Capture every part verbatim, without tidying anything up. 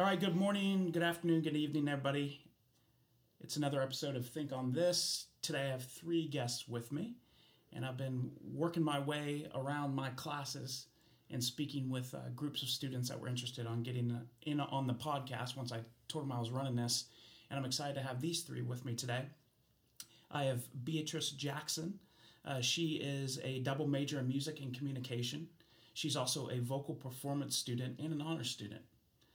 All right, good morning, good afternoon, good evening, everybody. It's another episode of Think on This. Today I have three guests with me, and I've been working my way around my classes and speaking with uh, groups of students that were interested on getting in on the podcast once I told them I was running this, and I'm excited to have these three with me today. I have Beatrice Jackson. Uh, she is a double major in music and communication. She's also a vocal performance student and an honors student.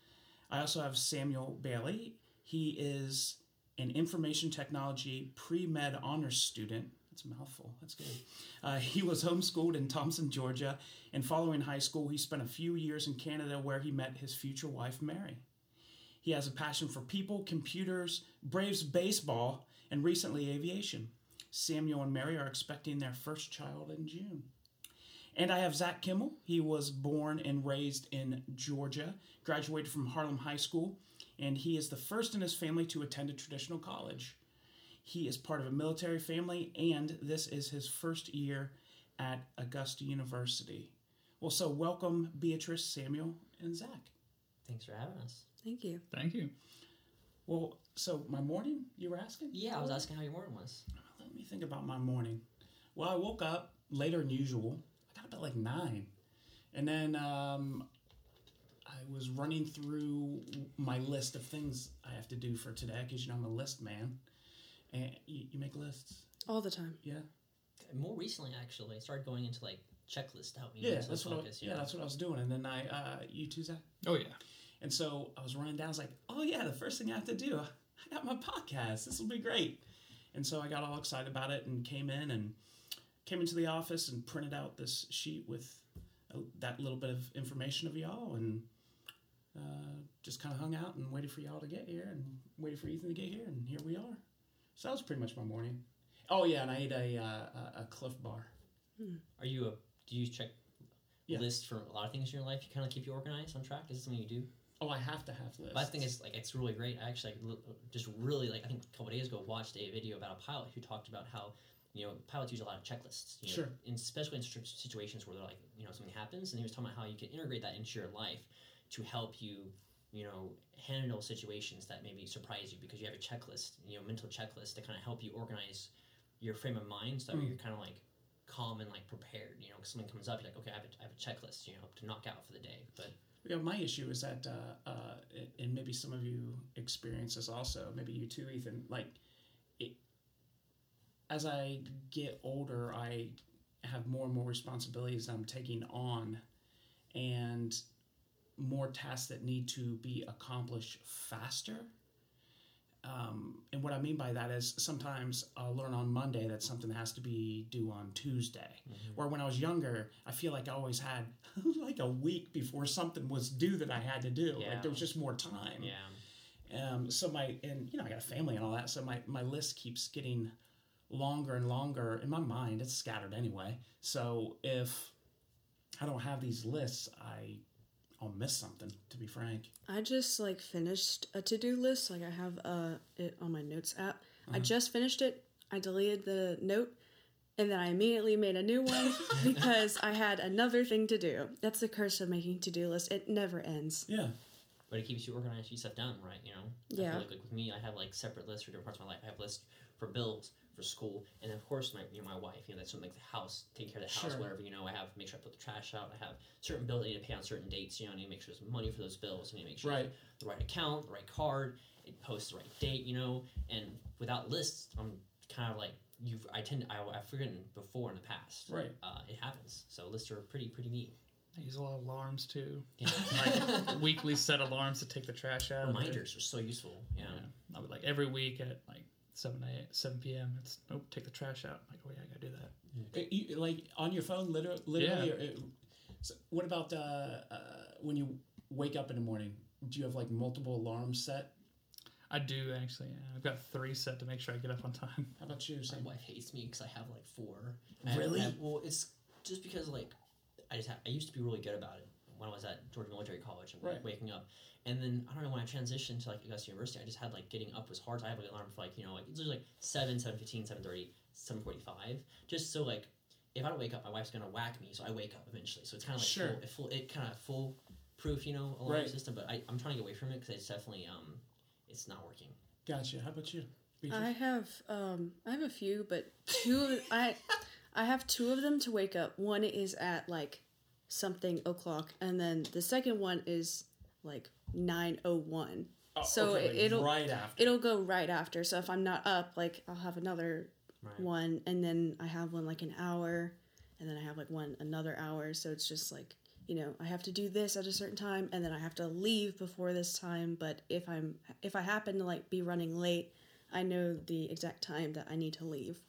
I also have Samuel Bailey. He is an information technology pre-med honors student. That's a mouthful. That's good. Uh, he was homeschooled in Thompson, Georgia, and following high school, he spent a few years in Canada where he met his future wife, Mary. He has a passion for people, computers, Braves baseball, and recently aviation. Samuel and Mary are expecting their first child in June. And I have Zach Kimmel. He was born and raised in Georgia, graduated from Harlem High School, and he is the first in his family to attend a traditional college. He is part of a military family, and this is his first year at Augusta University. Well, so welcome, Beatrice, Samuel, and Zach. Thanks for having us. Thank you. Thank you. Well, so my morning, you were asking? Yeah, I was asking how your morning was. Let me think about my morning. Well, I woke up later than usual. I got up at like nine. And then um, I was running through my list of things I have to do for today, because, you know, I'm a list man. And you, you make lists? All the time. Yeah. More recently, actually, I started going into like checklists to help me. Yeah, that's what focus, I, yeah, that's what I was doing. And then I, uh, you too, Zach? Oh, yeah. And so I was running down. I was like, oh, yeah, the first thing I have to do, I got my podcast. This will be great. And so I got all excited about it and came in and came into the office and printed out this sheet with uh, that little bit of information of y'all, and uh, just kind of hung out and waited for y'all to get here and waited for Ethan to get here, and here we are. So that was pretty much my morning. Oh, yeah, and I ate a, uh, a Cliff Bar. Hmm. Are you a, do you check yeah. lists for a lot of things in your life? You kind of keep you organized, on track? Is this something you do? Oh, I have to have lists. But I think it's like it's really great. I actually like, just really like I think a couple of days ago watched a video about a pilot who talked about how you know pilots use a lot of checklists. You know, sure. In, especially in situations where they're like you know something happens, and he was talking about how you can integrate that into your life to help you you know handle situations that maybe surprise you because you have a checklist, you know, mental checklist to kind of help you organize your frame of mind so that mm. you're kind of like calm and like prepared. You know, because something comes up, you're like, okay, I have a, I have a checklist, you know, to knock out for the day, but. Yeah, my issue is that, uh, uh, and maybe some of you experience this also, maybe you too, Ethan, like, it, as I get older, I have more and more responsibilities that I'm taking on, and more tasks that need to be accomplished faster. Um, and what I mean by that is sometimes I'll learn on Monday that something has to be due on Tuesday. Mm-hmm. Where when I was younger, I feel like I always had like a week before something was due that I had to do. Yeah. Like there was just more time. Yeah. Um, so my, and you know, I got a family and all that. So my, my list keeps getting longer and longer. In my mind, it's scattered anyway. So if I don't have these lists, I... I'll miss something, to be frank. I just, like, finished a to-do list. Like, I have uh, it on my notes app. Uh-huh. I just finished it. I deleted the note, and then I immediately made a new one because I had another thing to do. That's the curse of making to-do lists. It never ends. Yeah. But it keeps you organized, you stuff done, right, you know? Yeah. I feel like, like with me, I have, like, separate lists for different parts of my life. I have lists for bills, for school, and of course, my you know, my wife, you know, that's something like the house, taking care of the house, sure. whatever, you know, I have, make sure I put the trash out, I have certain bills I need to pay on certain dates, you know, I need to make sure there's money for those bills, I need to make sure right. the right account, the right card, it posts the right date, you know, and without lists, I'm kind of like, you've, I tend to, I, I've forgotten before in the past. Right. Uh, it happens, so lists are pretty, pretty neat. I use a lot of alarms too. Yeah. Like weekly set alarms to take the trash out. Reminders are so useful. Yeah. yeah. I would like every week at like seven a seven p.m. It's nope, take the trash out. I'm like, oh yeah, I gotta do that. It, you, like on your phone, literally. literally yeah. or it, so what about uh, uh, when you wake up in the morning? Do you have like multiple alarms set? I do actually. Yeah. I've got three set to make sure I get up on time. How about you? Sam? My wife hates me because I have like four. Really? I have, I have, well, it's just because like. I just have, I used to be really good about it when I was at Georgia Military College and right. like, waking up, and then I don't know when I transitioned to like Augusta University, I just had like getting up was hard. So I have like an alarm for like you know like it's like seven, seven fifteen, seven thirty, seven forty five, just so like if I don't wake up, my wife's gonna whack me, so I wake up eventually. So it's kind of like sure. full, it full it kind of full proof, you know, alarm Right. system. But I, I'm trying to get away from it because it's definitely um, it's not working. Gotcha. How about you? Beatrice? I have um I have a few, but two of I I have two of them to wake up. One is at like something o'clock, and then the second one is like nine oh one. Oh, So okay, like it'll right after. it'll go right after. So if I'm not up, like I'll have another Right. one, and then I have one like an hour, and then I have like one another hour. So it's just like, you know, I have to do this at a certain time, and then I have to leave before this time. But if I'm if I happen to like be running late, I know the exact time that I need to leave.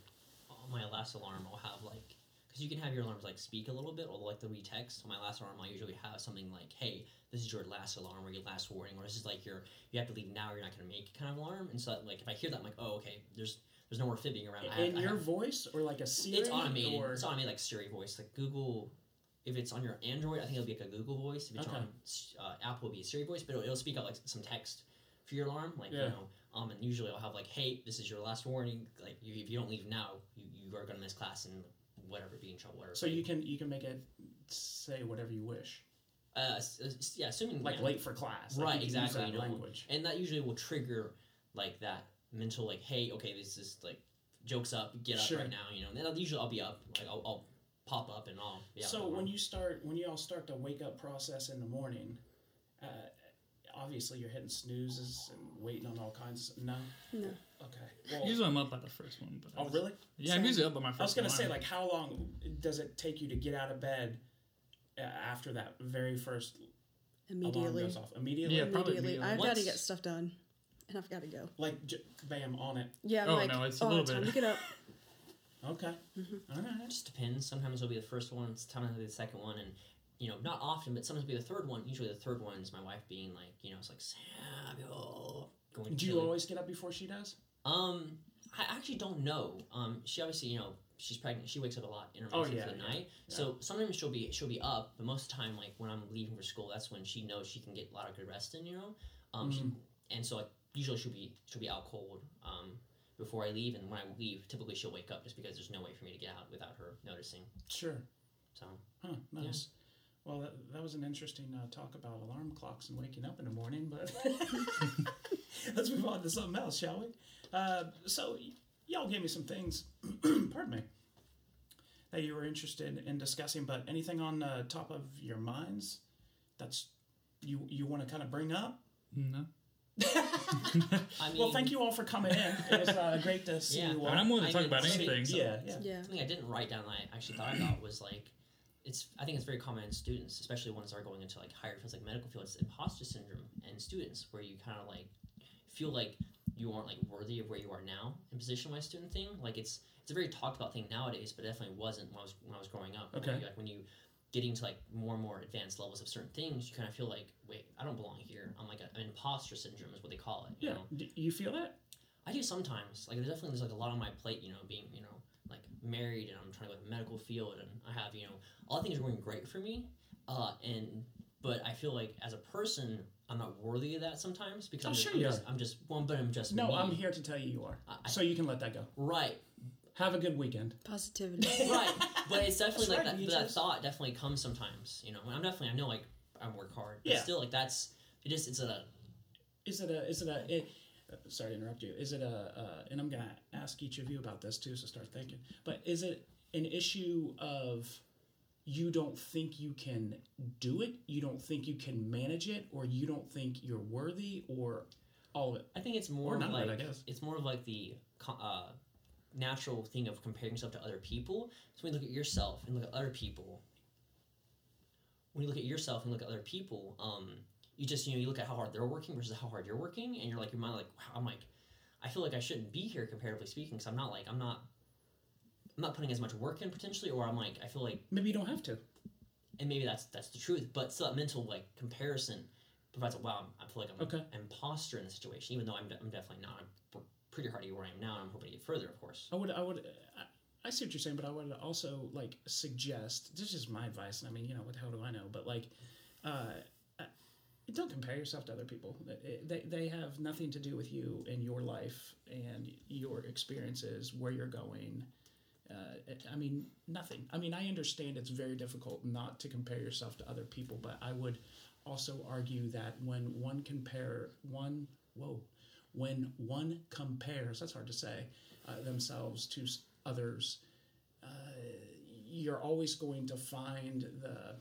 On my last alarm, I'll have like, because you can have your alarms like speak a little bit, or like the wee text. On my last alarm, I usually have something like, "Hey, this is your last alarm, or your last warning, or this is like your you have to leave now, or you're not going to make it" kind of alarm. And so, like, if I hear that, I'm like, "Oh, okay, there's there's no more fibbing around." I have, In I your have, voice or like a Siri? it's automated. Or... It's automated like Siri voice, like Google. If it's on your Android, I think it'll be like a Google voice. If it's Okay. on uh, Apple, it'll be a Siri voice, but it'll, it'll speak out like some text for your alarm, like Yeah. you know. Um, and usually I'll have like, "Hey, this is your last warning. Like, you, if you don't leave now, you, you are gonna miss class and whatever, be in trouble." Whatever. So you can you can make it say whatever you wish. uh, s- s- yeah, assuming Like yeah. late for class. Like Right, you can use exactly. that You know, language. and that usually will trigger like that mental like, "Hey, okay, this is like jokes up, get up Sure. right now," you know. And then I'll, usually I'll be up, like I'll, I'll pop up and I'll. Be out So for a when while. you start, when you all start the wake up process in the morning, uh, obviously you're hitting snoozes and waiting on all kinds. Of, no, No. okay. Well, Usually I'm up by the first one. But oh really? Yeah, I'm usually up by my first I was gonna say, alarm. like, how long does it take you to get out of bed uh, after that very first alarm Immediately. goes off? Immediately, Yeah, probably Immediately. immediately. I've got to Once- get stuff done, and I've got to go. like j- bam on it. Yeah, I'm Oh, like, no, it's a oh, little time bit- to get up. Okay, Mm-hmm. all right. It just depends. Sometimes it'll be the first one. Sometimes it'll be the second one, and you know, not often, but sometimes it'll be the third one. Usually, the third one is my wife being like, you know, it's like Samuel. Going Do you chilly. always get up before she does? Um, I actually don't know. Um, she obviously, you know, she's pregnant. She wakes up a lot Oh, intermittently yeah, for the yeah, night. yeah. So sometimes she'll be she'll be up, but most of the time, like when I'm leaving for school, that's when she knows she can get a lot of good rest in. You know, um, Mhm. she, and so like usually she'll be she'll be out cold. Um. Before I leave, and when I leave, typically she'll wake up just because there's no way for me to get out without her noticing. Sure. So Huh, nice. Well, that, that was an interesting uh, talk about alarm clocks and waking up in the morning, but let's move on to something else, shall we? Uh, so, y- y'all gave me some things, pardon me, that you were interested in discussing, but anything on the top of your minds that's you you want to kind of bring up? No. I mean, Well, thank you all for coming in. It was uh, great to see Yeah. you all. And I'm willing to I talk mean, about something- anything. So. yeah, yeah. Yeah. Something I didn't write down that I actually thought about was like, it's. I think it's very common in students, especially ones that are going into like higher fields like medical fields, imposter syndrome in students, where you kind of like feel like you aren't like worthy of where you are now in position wise student thing. Like it's it's a very talked about thing nowadays, but it definitely wasn't when I was when I was growing up. Okay. Like when you getting to like more and more advanced levels of certain things, you kind of feel like, wait, I don't belong here. I'm like a, an imposter syndrome is what they call it. You Yeah. know? Do you feel that? I do sometimes. Like there's definitely there's like a lot on my plate, you know, being, you know, like married and I'm trying to go to the medical field and I have, you know, all the things are going great for me. Uh and but I feel like as a person I'm not worthy of that sometimes because Oh, I'm, just, sure I'm you just are. I'm just well but I'm just No, me. I'm here to tell you you are. I- So you can let that go. Right. Have a good weekend. Positivity. Right. But it's definitely That's like right, that, Beatrice. that thought definitely comes sometimes, you know. And I'm definitely I know like I work hard. But Yeah. still like that's it just it's a Is it a? Is it a? It, uh, sorry to interrupt you. Is it a? Uh, and I'm gonna ask each of you about this too. So start thinking. But is it an issue of you don't think you can do it, you don't think you can manage it, or you don't think you're worthy, or all of it? I think it's more Or of none of like it, I guess. it's more of like the co- uh, natural thing of comparing yourself to other people. So when you look at yourself and look at other people, when you look at yourself and look at other people, um, you just you know you look at how hard they're working versus how hard you're working, and you're like your mind like wow, I'm like I feel like I shouldn't be here comparatively speaking because I'm not like I'm not I'm not putting as much work in potentially, or I'm like I feel like Maybe you don't have to. and maybe that's that's the truth, but still that mental like comparison provides a wow. I feel like I'm Okay. an imposter in the situation, even though I'm, de- I'm definitely not. I'm pr- pretty hard to get where I am now, and I'm hoping to get further, of course. I would. I would. I, I see what you're saying, but I would also like suggest. This is my advice, and I mean, you know, what the hell do I know? But like, uh, uh, don't compare yourself to other people. They they have nothing to do with you and your life and your experiences, where you're going. Uh, I mean, nothing. I mean, I understand it's very difficult not to compare yourself to other people, but I would also argue that when one compare one whoa when one compares, that's hard to say, uh, themselves to s- others, uh, you're always going to find the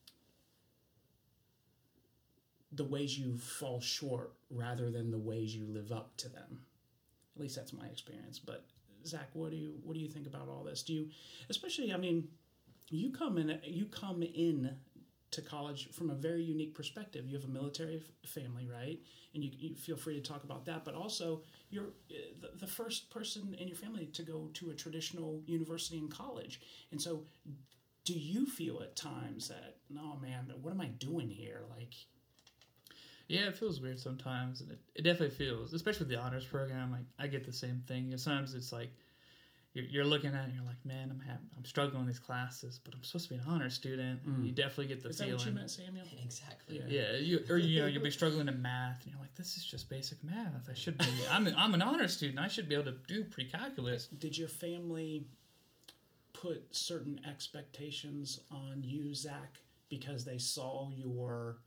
the ways you fall short rather than the ways you live up to them. At least that's my experience. But Zach, what do you what do you think about all this? Do you, especially, I mean, you come in you come in to college from a very unique perspective. You have a military f- family, right? And you, you feel free to talk about that. But also, you're uh, the, the first person in your family to go to a traditional university and college. And so, do you feel at times that, no, man, what am I doing here? Like, Yeah, it feels weird sometimes, and it, it definitely feels, especially with the honors program. Like I get the same thing. You know, sometimes it's like you're, you're looking at it and you're like, man, I'm having, I'm struggling with these classes, but I'm supposed to be an honor student. Mm. You definitely get the is that feeling. what you meant, Samuel? Exactly. Yeah. Yeah, you or you know you'll be struggling in math, and you're like, this is just basic math. I should be. I'm an, I'm an honor student. I should be able to do pre-calculus. Did your family put certain expectations on you, Zach, because they saw your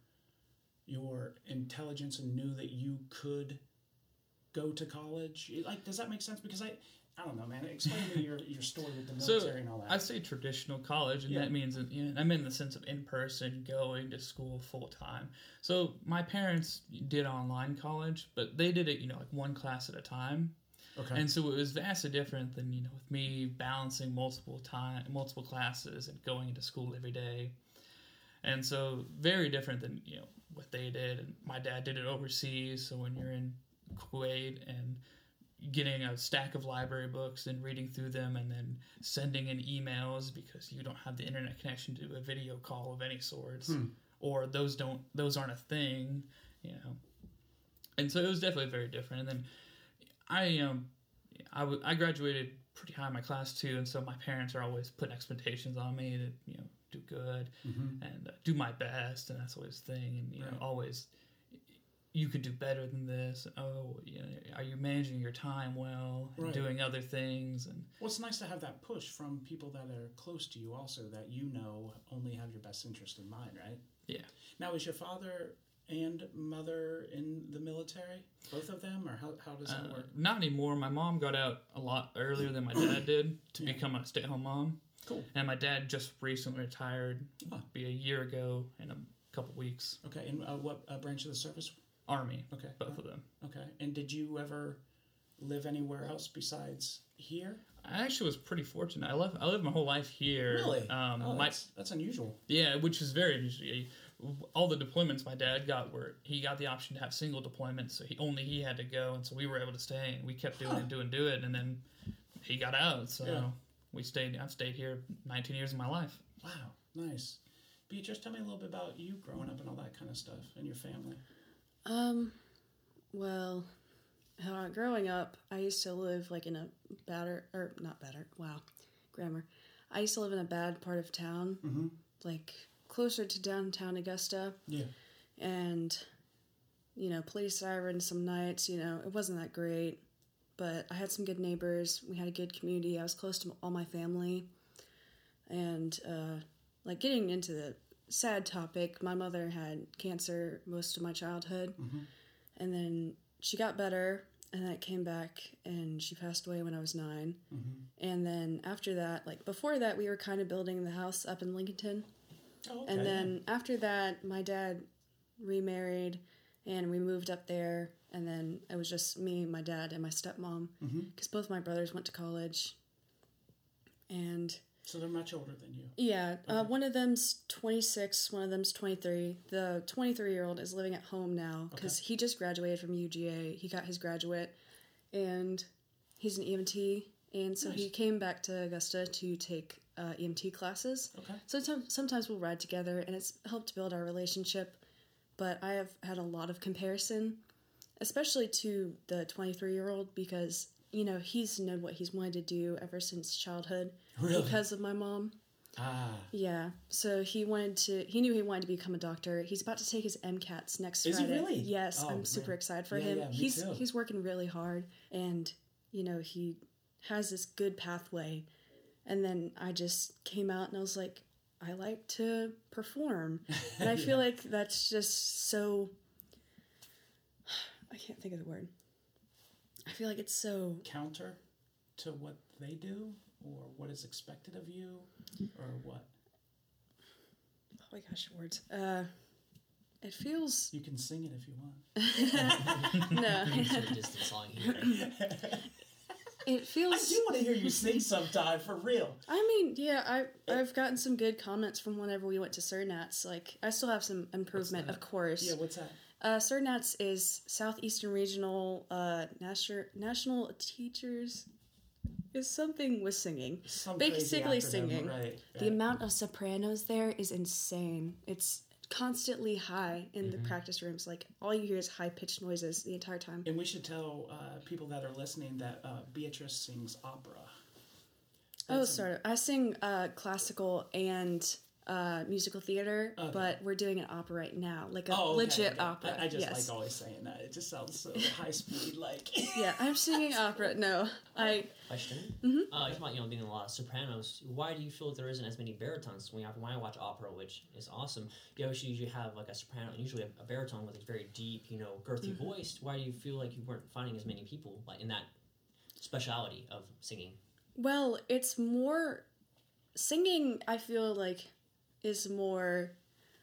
your intelligence and knew that you could go to college? Like, does that make sense? Because I, I don't know, man. Explain to me your, your story with the So military and all that. I say traditional college, and Yeah. that means you know, I'm in the sense of in person, going to school full time. So my parents did online college, but they did it, you know, like one class at a time. Okay. And so it was vastly different than you know with me balancing multiple time, multiple classes, and going into school every day. And so very different than you know what they did. And my dad did it overseas. So when you're in Kuwait and getting a stack of library books and reading through them, and then sending in emails because you don't have the internet connection to a video call of any sorts, Hmm. or those don't those aren't a thing, you know. And so it was definitely very different. And then I um I, w- I graduated pretty high in my class too, and so my parents are always putting expectations on me to you know do good Mhm. and uh, do my best, and that's always the thing. And you Right. know always you could do better than this. Oh, you know, are you managing your time well and Right. doing other things? And Well, it's nice to have that push from people that are close to you also, that you know only have your best interest in mind, right? Yeah. Now, is your father and mother in the military? Both of them? Or how, how does that uh, work? not anymore. My mom got out a lot earlier than my dad did to Yeah. become a stay-at-home mom. Cool. And my dad just recently retired, Huh. be a year ago in a couple weeks. Okay, and uh, what uh, branch of the service? Army, Okay. both of them. Okay, and did you ever live anywhere else besides here? I actually was pretty fortunate. I lived I lived my whole life here. Really? Um, oh, my that's, that's unusual. yeah, which is very unusual. All the deployments my dad got were he got the option to have single deployments, so he only he had to go, and so we were able to stay, and we kept doing Huh. it, doing, do it, and then he got out, so Yeah. we stayed. I've stayed here nineteen years of my life. Wow, nice. Beatrice, tell me a little bit about you growing up and all that kind of stuff and your family. Um, well, uh, growing up, I used to live like in a batter or not batter. Wow, grammar. I used to live in a bad part of town, Mm-hmm. like closer to downtown Augusta, Yeah. and you know, police sirens some nights. You know, it wasn't that great, but I had some good neighbors. We had a good community. I was close to all my family, and uh, like getting into the sad topic, my mother had cancer most of my childhood. Mm-hmm. And then she got better, and then it came back, and she passed away when I was nine. Mm-hmm. And then after that, like before that, we were kind of building the house up in Lincolnton. Oh, okay. And then after that, my dad remarried, and we moved up there. And then it was just me, my dad, and my stepmom, because Mm-hmm. both my brothers went to college. And So they're much older than you. yeah, uh, Okay. one of them's twenty-six, one of them's twenty-three. The twenty-three-year-old is living at home now because he just graduated from U G A. He got his graduate, and he's an E M T, and so he Nice. came back to Augusta to take uh, E M T classes. Okay. So some- sometimes we'll ride together, and it's helped build our relationship. But I have had a lot of comparison, especially to the twenty-three-year-old, because you know he's known what he's wanted to do ever since childhood Really? because of my mom. Ah. Yeah, so he wanted to. He knew he wanted to become a doctor. He's about to take his MCATs next Is he Friday. really? Yes, Oh, I'm super man. excited for Yeah, him. yeah, me he's too. he's working really hard, and you know he has this good pathway. And then I just came out and I was like, I like to perform. And I feel Yeah. like that's just so, I can't think of the word. I feel like it's so, Counter to what they do, or what is expected of you, or what? oh my gosh, words. Uh, it feels, You can sing it if you want. no, Sort of distant song here. it I feels, do want to hear you sing sometime, for real. I mean, yeah, I, I've gotten some good comments from whenever we went to CERNATS. Like, I still have some improvement, that? of course. Yeah, what's that? Uh, CERNATS is Southeastern Regional uh, National National Teachers. Is something with singing. Some crazy Basically acronym, singing. Right, The right. amount of sopranos there is insane. It's constantly high in the practice rooms. Like, all you hear is high pitched noises the entire time. And we should tell uh, people that are listening that uh, Beatrice sings opera. Oh, That's a- sorry. I sing uh, classical and uh, musical theater, Okay. but we're doing an opera right now, like a Oh, okay, legit okay. opera. I, I just yes. like always saying that. It just sounds so high speed, like. Yeah, I'm singing opera. No, I. Question. Mm-hmm. Uh, you about you know being in a lot of sopranos. Why do you feel like there isn't as many baritons when, you have, when I watch opera, which is awesome? You always usually have like a soprano and usually a, a baritone with a very deep, you know, girthy Mm-hmm. voice. Why do you feel like you weren't finding as many people like in that speciality of singing? Well, it's more singing. I feel like is more.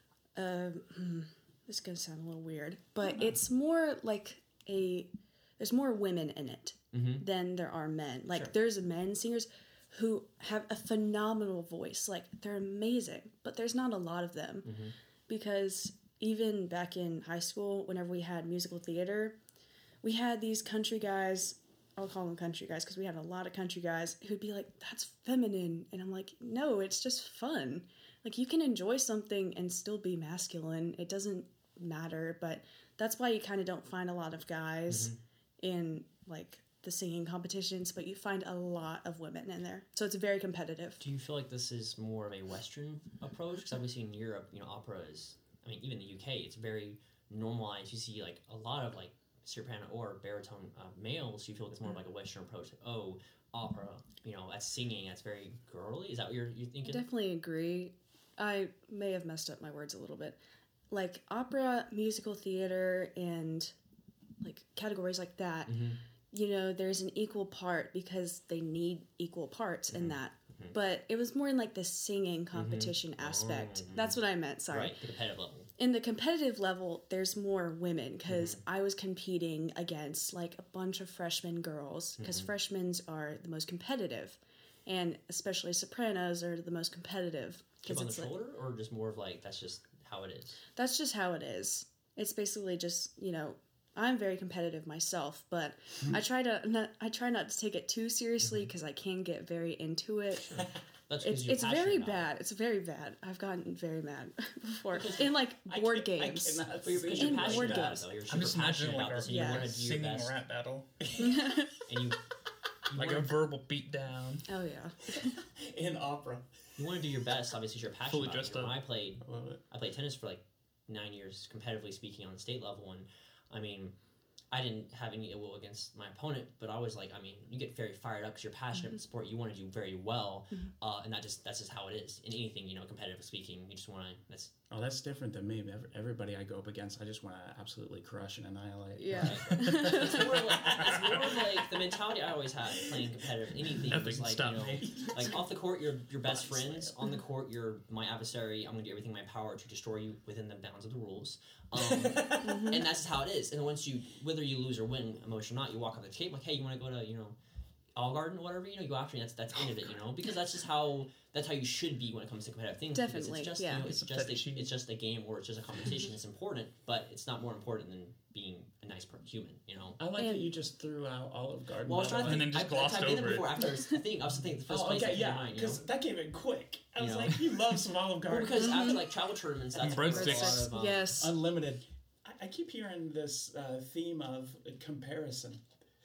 Uh, hmm, this is gonna sound a little weird, but it's more like a. There's more women in it Mm-hmm. than there are men. Like Sure. there's men singers who have a phenomenal voice. Like they're amazing, but there's not a lot of them Mhm. because even back in high school, whenever we had musical theater, we had these country guys. I'll call them country guys because we had a lot of country guys who'd be like, "That's feminine," and I'm like, "No, it's just fun. Like you can enjoy something and still be masculine. It doesn't matter." But that's why you kind of don't find a lot of guys in like the singing competitions, but you find a lot of women in there. So it's very competitive. Do you feel like this is more of a Western approach? Because obviously in Europe, you know, opera is. I mean, even the U K, it's very normalized. You see like a lot of like soprano or baritone uh, males. You feel like it's more of like a Western approach. Like, oh, opera, you know, that's singing. That's very girly. Is that what you're you're thinking? Definitely agree. I may have messed up my words a little bit. Like opera, musical theater, and like categories like that, Mhm. you know, there's an equal part because they need equal parts in that. Mhm. But it was more in like the singing competition aspect. Oh. That's what I meant, sorry. Right, the competitive level. In the competitive level, there's more women because Mm-hmm. I was competing against like a bunch of freshman girls because Mm-hmm. freshmen are the most competitive, and especially sopranos are the most competitive Chip because on the it's like, shoulder, or just more of like that's just how it is. that's just how it is. It's basically just, you know, I'm very competitive myself, but I try to not, I try not to take it too seriously because I can get very into it. That's 'cause It's you're it's passionate very about it. bad. It's very bad. I've gotten very mad before in like I board can't- I games. cannot But you're, because you're In passionate board about games. it, though. You're I'm super just passionate imagining about like this, a and you Yeah. want to do your singing best. rap battle, And you, you like a wanna, verbal beatdown. Oh yeah. In opera. you want to do your best. Obviously, you're passionate Fully about dressed it. When up. I played, I love it. I played tennis for like nine years, competitively speaking, on the state level, and I mean, I didn't have any ill will against my opponent, but I was like, I mean, you get very fired up because you're passionate about the sport. You want to do very well, uh, and that just that's just how it is in anything. You know, competitive speaking, you just want to. That's Oh, that's different than me. Every- Everybody I go up against, I just want to absolutely crush and annihilate. Yeah. it's more of like, it's more of like the mentality I always had playing competitive. Anything Nothing was can like stop you know, me. like off the court, you're your best friends. On the court, you're my adversary. I'm gonna do everything in my power to destroy you within the bounds of the rules. Um, and that's just how it is. And once you, whether you lose or win, emotional or not, you walk on the table like, hey, you want to go to you know, Olive Garden or whatever. You know, you go after me. That's that's the end of it. You know, because that's just how that's how you should be when it comes to competitive things. because Definitely, it's just, yeah. You know, it's, It's a just a, fettuccine. it's just a game or it's just a competition. It's important, but it's not more important than being a nice per- human. You know. I like that And- you just threw out Olive Garden. Well, I was by trying the to way. think. And then just I, glossed I, I've been there over it. before. After I think I was thinking the first Oh, place okay, that came yeah, to mind. You know. because that came in quick. I was You know? like, you love some Olive Well, Garden. because after like travel tournaments, that's And where a breadsticks. lot of, um, Yes. Unlimited. I, I keep hearing this uh, theme of comparison.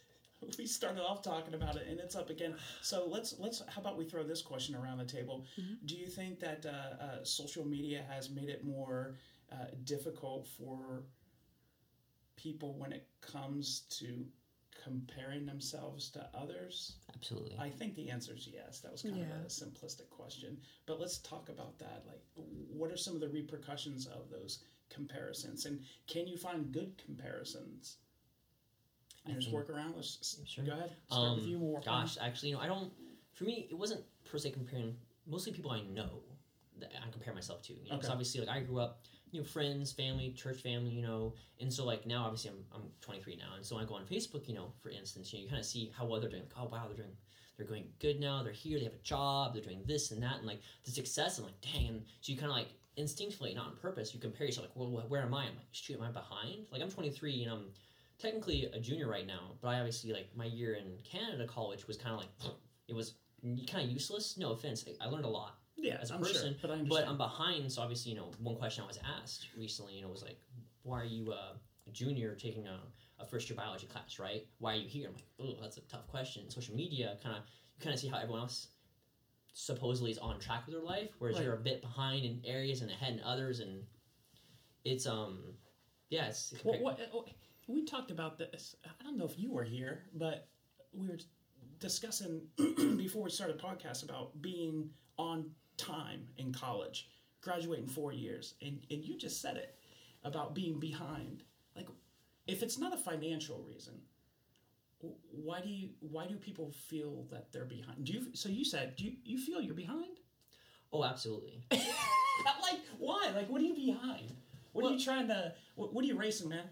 We started off talking about it, and it's up again. So let's let's. How about we throw this question around the table? Do you think that uh, uh, social media has made it more uh, difficult for people when it comes to comparing themselves to others? Absolutely. I think the answer is yes. That was kind Yeah. of a simplistic question. But let's talk about that. Like, what are some of the repercussions of those comparisons? And can you find good comparisons? And just think- work around. Let's s- Sure. go ahead. Start Um, with you. We'll work on- gosh, actually, you know, I don't. For me, it wasn't per se comparing. Mostly people I know that I compare myself to. You know, 'cause Okay. obviously, like I grew up, you know, friends, family, church family, you know, and so like now, obviously, I'm I'm twenty-three now, and so when I go on Facebook, you know, for instance, you know, you kind of see how well they're doing. Like, oh wow, they're doing. They're going good now. They're here. They have a job. They're doing this and that, and like the success. I'm like, dang. And so you kind of like instinctively, not on purpose, you compare yourself. Like, well, where am I? I'm like, shoot, am I behind? Like, I'm twenty-three, and I'm technically a junior right now, but I obviously like my year in Canada college was kind of like it was kind of useless. No offense, I, I learned a lot yeah, as a I'm person, sure, but I but understand. I'm behind. So obviously, you know, one question I was asked recently, you know, was like, why are you uh, a junior taking a, a first year biology class, right? Why are you here? I'm like, oh, that's a tough question. Social media kind of you kind of see how everyone else supposedly is on track with their life, whereas Right. you're a bit behind in areas and ahead in others, and it's um yeah, it's Well, what, uh, we talked about this. I don't know if you were here, but we were discussing before we started the podcast about being on time in college, graduating four years, and, and you just said it about being behind. Like, if it's not a financial reason, w- why do you why do people feel that they're behind? Do you so you said do you, you feel you're behind? oh, absolutely. Like, why? Like, what are you behind? What are Well- you trying to? What, what are you racing, man?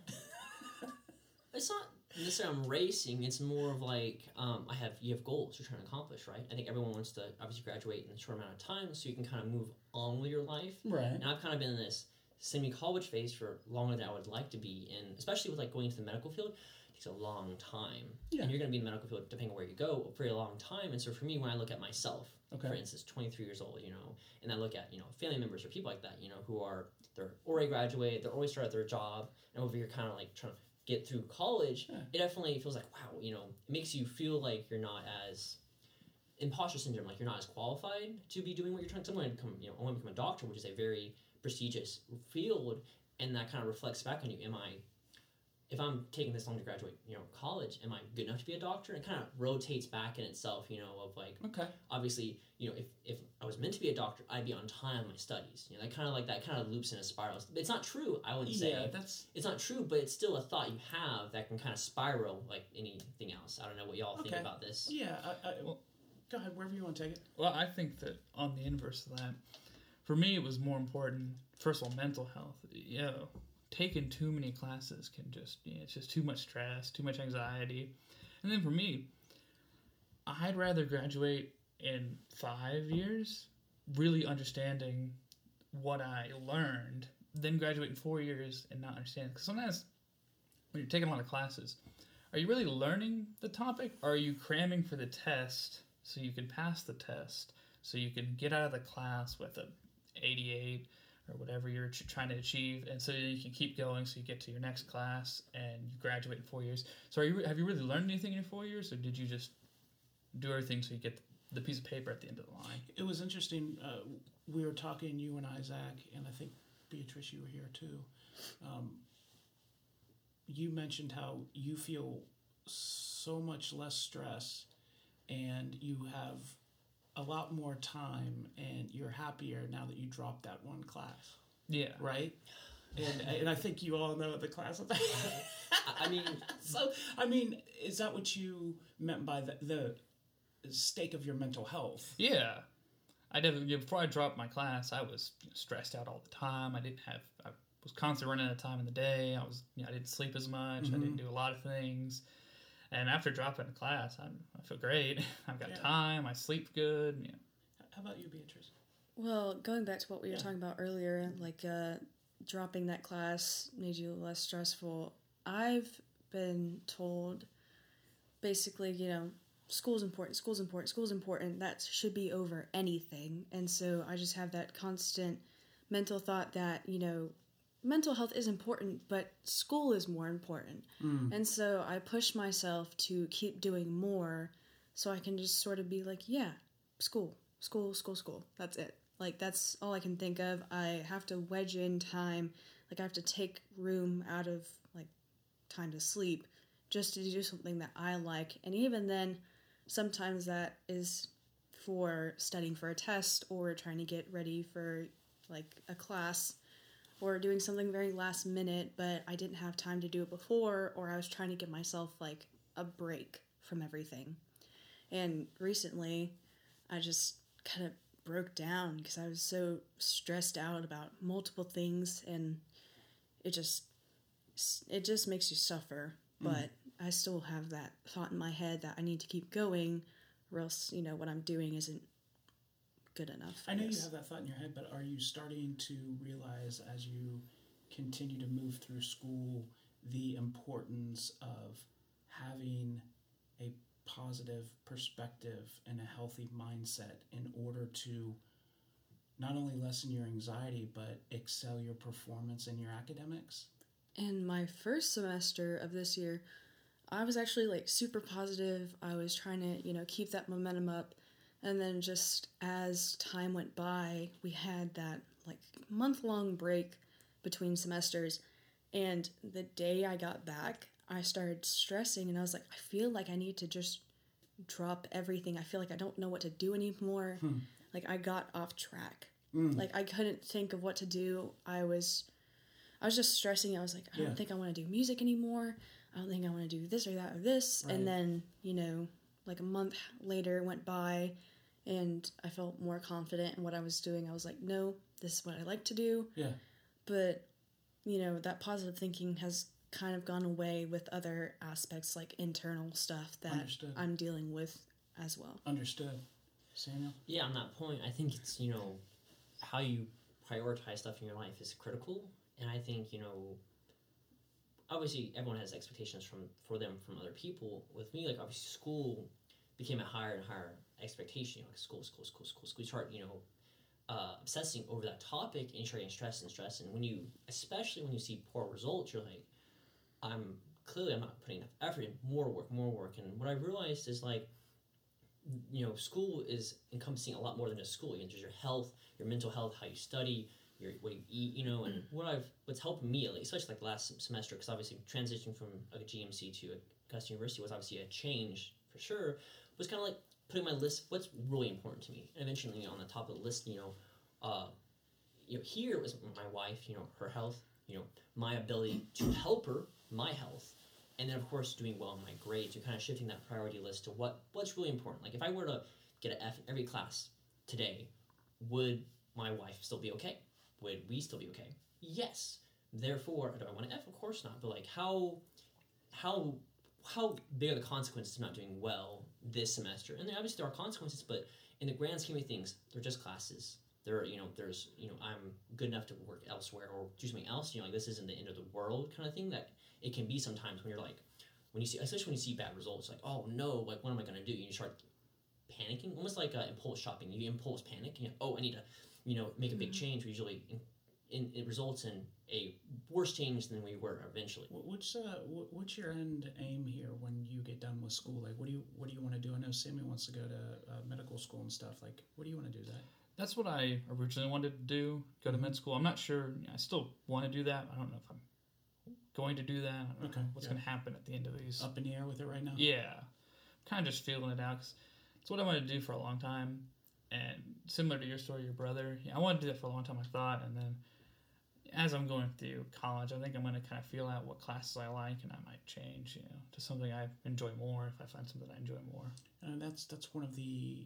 It's not necessarily I'm racing. It's more of like um, I have you have goals you're trying to accomplish, right? I think everyone wants to obviously graduate in a short amount of time, so you can kind of move on with your life. Right. And I've kind of been in this semi-college phase for longer than I would like to be, and especially with like going into the medical field, it takes a long time. Yeah. And you're going to be in the medical field depending on where you go for a long time. And so for me, when I look at myself, Okay. for instance, twenty-three years old, you know, and I look at you know family members or people like that, you know, who are they're already graduated, they're always started their job, and over here kind of like trying to get through college, Yeah. it definitely feels like wow, you know, it makes you feel like you're not as imposter syndrome, like you're not as qualified to be doing what you're trying to. I want to become, you know, I want to become a doctor, which is a very prestigious field, and that kind of reflects back on you. Am I, if I'm taking this long to graduate, you know, college, am I good enough to be a doctor? And it kind of rotates back in itself, you know, of like Okay. obviously, you know, if, if I was meant to be a doctor, I'd be on time with my studies. You know, that kind of like that kind of loops in a spiral. It's not true, I would say. Yeah, that's It's not true, but it's still a thought you have that can kind of spiral like anything else. I don't know what y'all think Okay. about this. yeah. I, I, Well- go ahead, wherever you want to take it. Well, I think that on the inverse of that, for me, it was more important. First of all, mental health. You know, taking too many classes can just, you know, it's just too much stress, too much anxiety. And then for me, I'd rather graduate in five years, really understanding what I learned, than graduate in four years and not understand. Because sometimes when you're taking a lot of classes, are you really learning the topic, or are you cramming for the test so you can pass the test, so you can get out of the class with a eighty-eight or whatever you're ch- trying to achieve, and so you can keep going so you get to your next class and you graduate in four years. So are you have you really learned anything in your four years, or did you just do everything so you get the piece of paper at the end of the line? It was interesting. Uh, we were talking, you and I, Zach, and I think Beatrice, you were here too. Um, you mentioned how you feel so much less stress and you have a lot more time and you're happier now that you dropped that one class, Yeah. right? And, and I think you all know the class. I, I mean, So, I mean, is that what you meant by the, the stake of your mental health? Yeah. I definitely, yeah, before I dropped my class, I was you know, stressed out all the time. I didn't have, I was constantly running out of time in the day. I was, you know, I didn't sleep as much. I didn't do a lot of things. And after dropping the class, I'm, I feel great. I've got Yeah. time. I sleep good. You know. How about you, Beatrice? Well, going back to what we were Yeah. talking about earlier, like uh, dropping that class made you less stressful. I've been told basically, you know, school's important, school's important, school's important. That should be over anything. And so I just have that constant mental thought that, you know, mental health is important, but school is more important. And so I push myself to keep doing more so I can just sort of be like, yeah, school, school, school, school. That's it. Like, that's all I can think of. I have to wedge in time. Like, I have to take room out of, like, time to sleep just to do something that I like. And even then, sometimes that is for studying for a test or trying to get ready for like a class or doing something very last minute, but I didn't have time to do it before, or I was trying to give myself like a break from everything. And recently, I just kind of broke down because I was so stressed out about multiple things, and it just it just makes you suffer. Mm. But I still have that thought in my head that I need to keep going, or else, you know, what I'm doing isn't good enough. I know you have that thought in your head, but are you starting to realize as you continue to move through school the importance of having a positive perspective and a healthy mindset in order to not only lessen your anxiety, but excel your performance in your academics? In my first semester of this year, I was actually like super positive. I was trying to, you know, keep that momentum up. And then just as time went by, we had that like month-long break between semesters. And the day I got back, I started stressing, and I was like, I feel like I need to just drop everything. I feel like I don't know what to do anymore. Hmm. Like I got off track. Mm. Like I couldn't think of what to do. I was, I was just stressing. I was like, I don't yeah. think I want to do music anymore. I don't think I want to do this or that or this. Right. And then, you know, like a month later went by, and I felt more confident in what I was doing. I was like, no, this is what I like to do. Yeah. But, you know, that positive thinking has kind of gone away with other aspects like internal stuff that Understood. I'm dealing with as well. Understood. Samuel? Yeah, on that point, I think it's, you know, how you prioritize stuff in your life is critical. And I think, you know, obviously everyone has expectations from for them from other people. With me, like obviously school became a higher and higher expectation. You know, like school, school, school, school, school. You start, you know, uh, obsessing over that topic, and you start getting stressed and stressed. And when you, especially when you see poor results, you're like, I'm clearly I'm not putting enough effort in, more work, more work. And what I realized is like, you know, school is encompassing a lot more than just school. You know, just your health, your mental health, how you study, your what you eat, you know, and what I've what's helped me, especially like last semester, because obviously transitioning from a G M C to Augusta University was obviously a change for sure. Was kind of like putting my list, what's really important to me, and eventually, you know, on the top of the list, you know, uh, you know, here was my wife, you know, her health, you know, my ability to help her, my health, and then of course doing well in my grades. You're kind of shifting that priority list to what what's really important. Like if I were to get an F in every class today, would my wife still be okay? Would we still be okay? Yes. Therefore, do I want an F? Of course not. But like how how how big are the consequences of not doing well this semester? And there obviously there are consequences, but in the grand scheme of things, they're just classes. There, you know, there's, you know, I'm good enough to work elsewhere or do something else. You know, like this isn't the end of the world kind of thing that it can be sometimes when you're like, when you see, especially when you see bad results, like, oh no, like what am I going to do? You start panicking, almost like uh, impulse shopping. You impulse panic, and you oh, I need to, you know, make a big change. Usually, in, in, it results in a worse change than we were eventually. What's uh, what's your end aim here when you get done with school? Like, what do you what do you want to do? I know Sammy wants to go to uh, medical school and stuff. Like, what do you want to do that? That's what I originally wanted to do. Go to mm-hmm. med school. I'm not sure. I still want to do that. I don't know if I'm going to do that. I don't okay. know what's yeah. going to happen at the end of these. Up in the air with it right now? Yeah. Kind of just feeling it out because it's what I wanted to do for a long time. And similar to your story, your brother, yeah, I wanted to do that for a long time, I thought. And then as I'm going through college, I think I'm going to kind of feel out what classes I like, and I might change, you know, to something I enjoy more if I find something I enjoy more. And that's that's one of the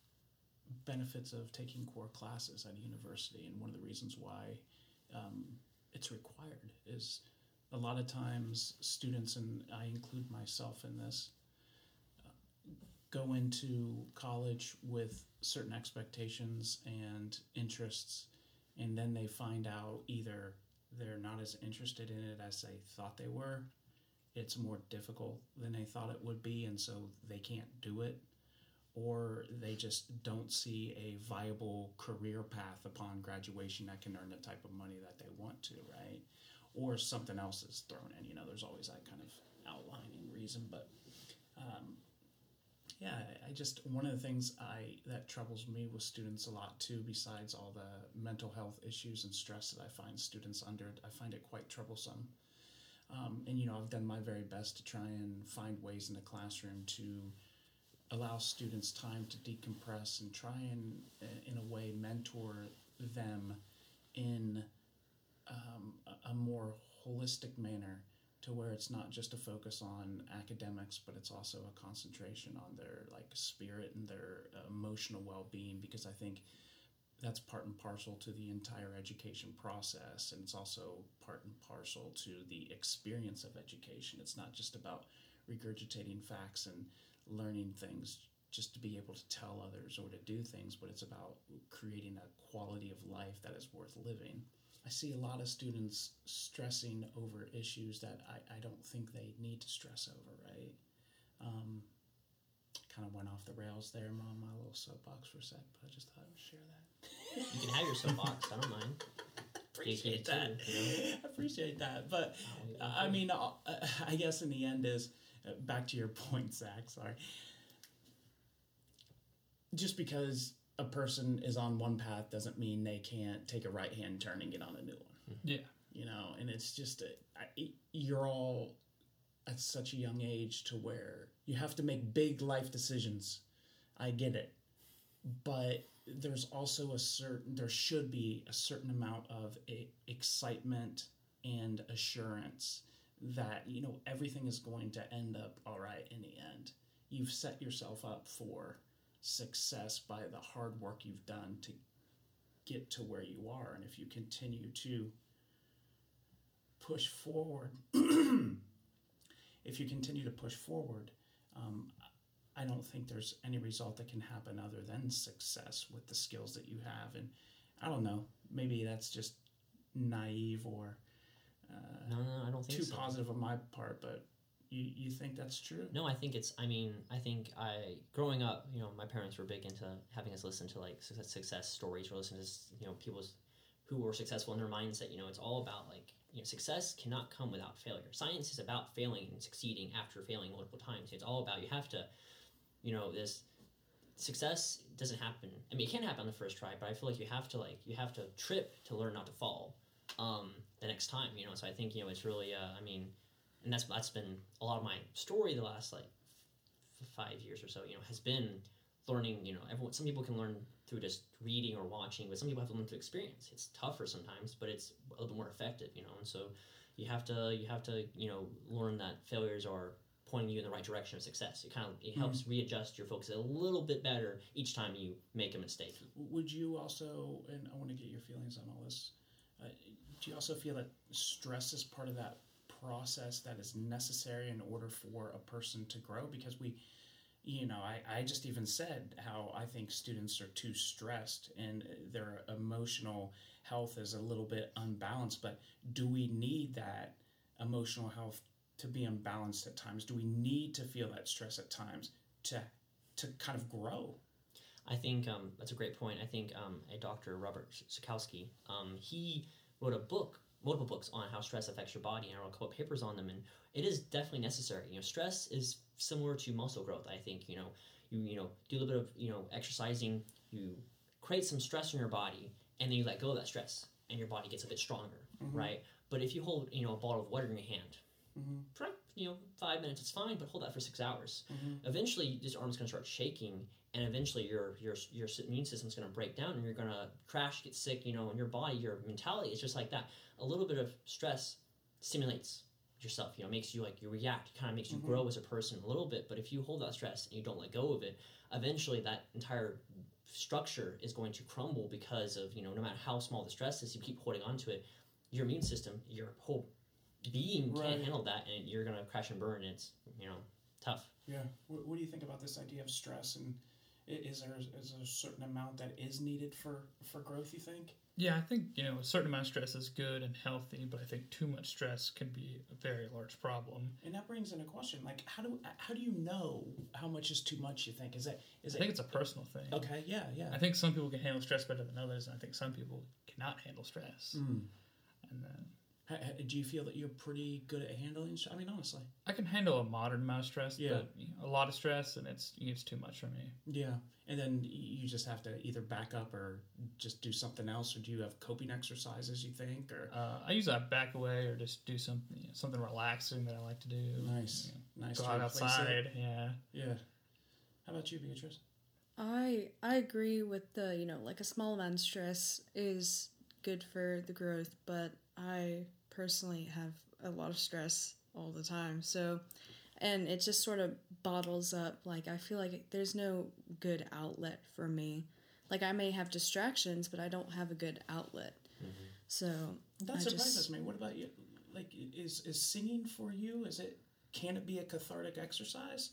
benefits of taking core classes at a university, and one of the reasons why um, it's required is a lot of times students, and I include myself in this, uh, go into college with certain expectations and interests, and then they find out either they're not as interested in it as they thought they were, it's more difficult than they thought it would be, and so they can't do it, or they just don't see a viable career path upon graduation that can earn the type of money that they want to, right? Or something else is thrown in. You know, there's always that kind of outlining reason. But, um, yeah, I just, one of the things I that troubles me with students a lot, too, besides all the mental health issues and stress that I find students under, I find it quite troublesome. Um, and, you know, I've done my very best to try and find ways in the classroom to allow students time to decompress and try and, in a way, mentor them in um, a, a more holistic manner, to where it's not just a focus on academics, but it's also a concentration on their like spirit and their uh, emotional well-being, because I think that's part and parcel to the entire education process, and it's also part and parcel to the experience of education. It's not just about regurgitating facts and learning things just to be able to tell others or to do things, but it's about creating a quality of life that is worth living. I see a lot of students stressing over issues that I, I don't think they need to stress over, right? Um, kind of went off the rails there on my little soapbox for a sec, but I just thought I would share that. You can have your soapbox. I don't mind. Appreciate Too, that. you know? I appreciate that. But, Oh, I mean, uh, I guess in the end is, uh, back to your point, Zach, sorry. Just because a person is on one path doesn't mean they can't take a right hand turn and get on a new one. Yeah. You know, and it's just, a, I, you're all at such a young age to where you have to make big life decisions. I get it. But there's also a certain, there should be a certain amount of a, excitement and assurance that, you know, everything is going to end up all right in the end. You've set yourself up for success by the hard work you've done to get to where you are. And if you continue to push forward, if you continue to push forward, um, I don't think there's any result that can happen other than success with the skills that you have. And I don't know, maybe that's just naive or uh, No, no, I don't think too so. positive on my part, but you, you think that's true? No, I think it's, I mean, I think I, growing up, you know, my parents were big into having us listen to, like, success, success stories, or listen to, you know, people who were successful in their mindset. You know, it's all about, like, you know, success cannot come without failure. Science is about failing and succeeding after failing multiple times. It's all about, you have to, you know, this success doesn't happen. I mean, it can happen on the first try, but I feel like you have to, like, you have to trip to learn not to fall um, the next time, you know. So I think, you know, it's really, uh, I mean, and that's that's been a lot of my story the last, like, f- five years or so, you know, has been learning, you know, everyone, some people can learn through just reading or watching, but some people have to learn through experience. It's tougher sometimes, but it's a little bit more effective, you know. And so you have to, you have to, you know, learn that failures are pointing you in the right direction of success. It kind of, it helps mm-hmm. readjust your focus a little bit better each time you make a mistake. Would you also, and I want to get your feelings on all this, uh, do you also feel that stress is part of that process that is necessary in order for a person to grow? Because we, you know, I, I just even said how I think students are too stressed and their emotional health is a little bit unbalanced, but do we need that emotional health to be unbalanced at times? Do we need to feel that stress at times to to kind of grow? I think um, that's a great point. I think um, a Doctor Robert Sikowski, um, he wrote a book, multiple books on how stress affects your body, and I wrote a couple of papers on them, and it is definitely necessary. You know, stress is similar to muscle growth. I think, you know, you you know, do a little bit of, you know, exercising, you create some stress in your body, and then you let go of that stress, and your body gets a bit stronger, mm-hmm. right? But if you hold, you know, a bottle of water in your hand, mm-hmm. for, you know, five minutes, it's fine, but hold that for six hours. Mm-hmm. Eventually, this arm's going to start shaking, and eventually your your your immune system's going to break down, and you're going to crash, get sick, you know, and your body, your mentality, it's just like that. A little bit of stress stimulates yourself, you know, makes you, like, you react, kind of makes you mm-hmm. grow as a person a little bit. But if you hold that stress and you don't let go of it, eventually that entire structure is going to crumble because of, you know, no matter how small the stress is, you keep holding on to it, your immune system, your whole being right. can't handle that, and you're going to crash and burn, and it's, you know, tough. Yeah. What, what do you think about this idea of stress, and is there, is there a certain amount that is needed for, for growth, you think? Yeah, I think, you know, a certain amount of stress is good and healthy, but I think too much stress can be a very large problem. And that brings in a question, like, how do how do you know how much is too much, you think? Is that is I it, think it's a personal thing. Okay, yeah, yeah. I think some people can handle stress better than others, and I think some people cannot handle stress. Mm. And then Ha- ha- Do you feel that you're pretty good at handling? sh- I mean, honestly. I can handle a moderate amount of stress, Yeah. but you know, a lot of stress and it's it's too much for me. Yeah. And then y- you just have to either back up or just do something else, or do you have coping exercises, you think? Or Uh, I usually back away or just do something you know, something relaxing that I like to do. Nice. You know, Nice go to out replace it. outside. Yeah. Yeah. How about you, Beatrice? I I agree with the, you know, like a small amount of stress is good for the growth, but I personally have a lot of stress all the time. So, and it just sort of bottles up. Like, I feel like there's no good outlet for me. Like, I may have distractions, but I don't have a good outlet. Mm-hmm. So, That I surprises just, me. What about you? Like, is is singing for you? Is it? Can it be a cathartic exercise?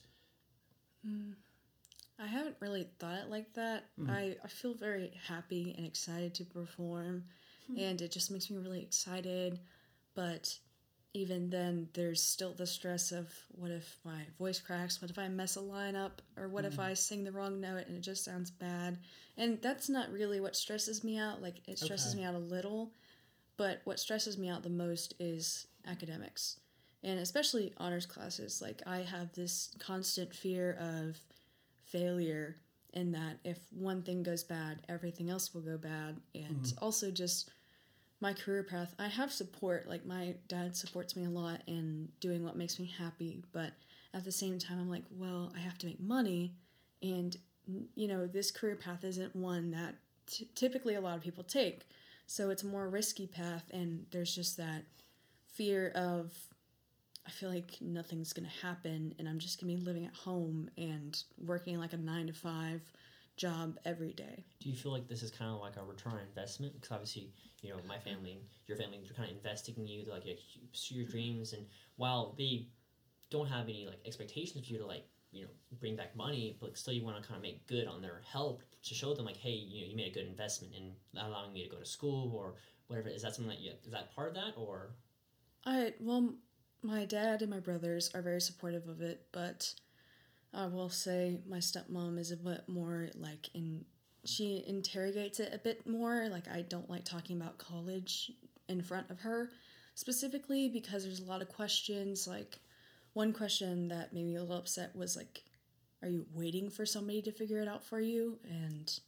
I haven't really thought it like that. Mhm. I, I feel very happy and excited to perform, and it just makes me really excited. But even then, there's still the stress of what if my voice cracks? What if I mess a line up? Or what if I sing the wrong note and it just sounds bad? And that's not really what stresses me out. Like, it stresses Okay. me out a little, but what stresses me out the most is academics. And especially honors classes. Like, I have this constant fear of failure, in that if one thing goes bad, everything else will go bad. And also just my career path, I have support. Like, my dad supports me a lot in doing what makes me happy, but at the same time I'm like, well, I have to make money, and you know, this career path isn't one that t- typically a lot of people take, so it's a more risky path, and there's just that fear of, I feel like nothing's gonna happen and I'm just gonna be living at home and working like a nine to five job every day. Do you feel like this is kind of like a return on investment? Because obviously, you know, my family and your family, they're kind of investing in you to like pursue your dreams, and while they don't have any like expectations for you to like, you know, bring back money, but still you want to kind of make good on their help to show them like, hey, you know, you made a good investment in allowing me to go to school or whatever. Is that something that you, is that part of that, or? I well, my dad and my brothers are very supportive of it, but I will say my stepmom is a bit more like in she interrogates it a bit more. Like, I don't like talking about college in front of her, specifically because there's a lot of questions. Like, one question that made me a little upset was like, are you waiting for somebody to figure it out for you? And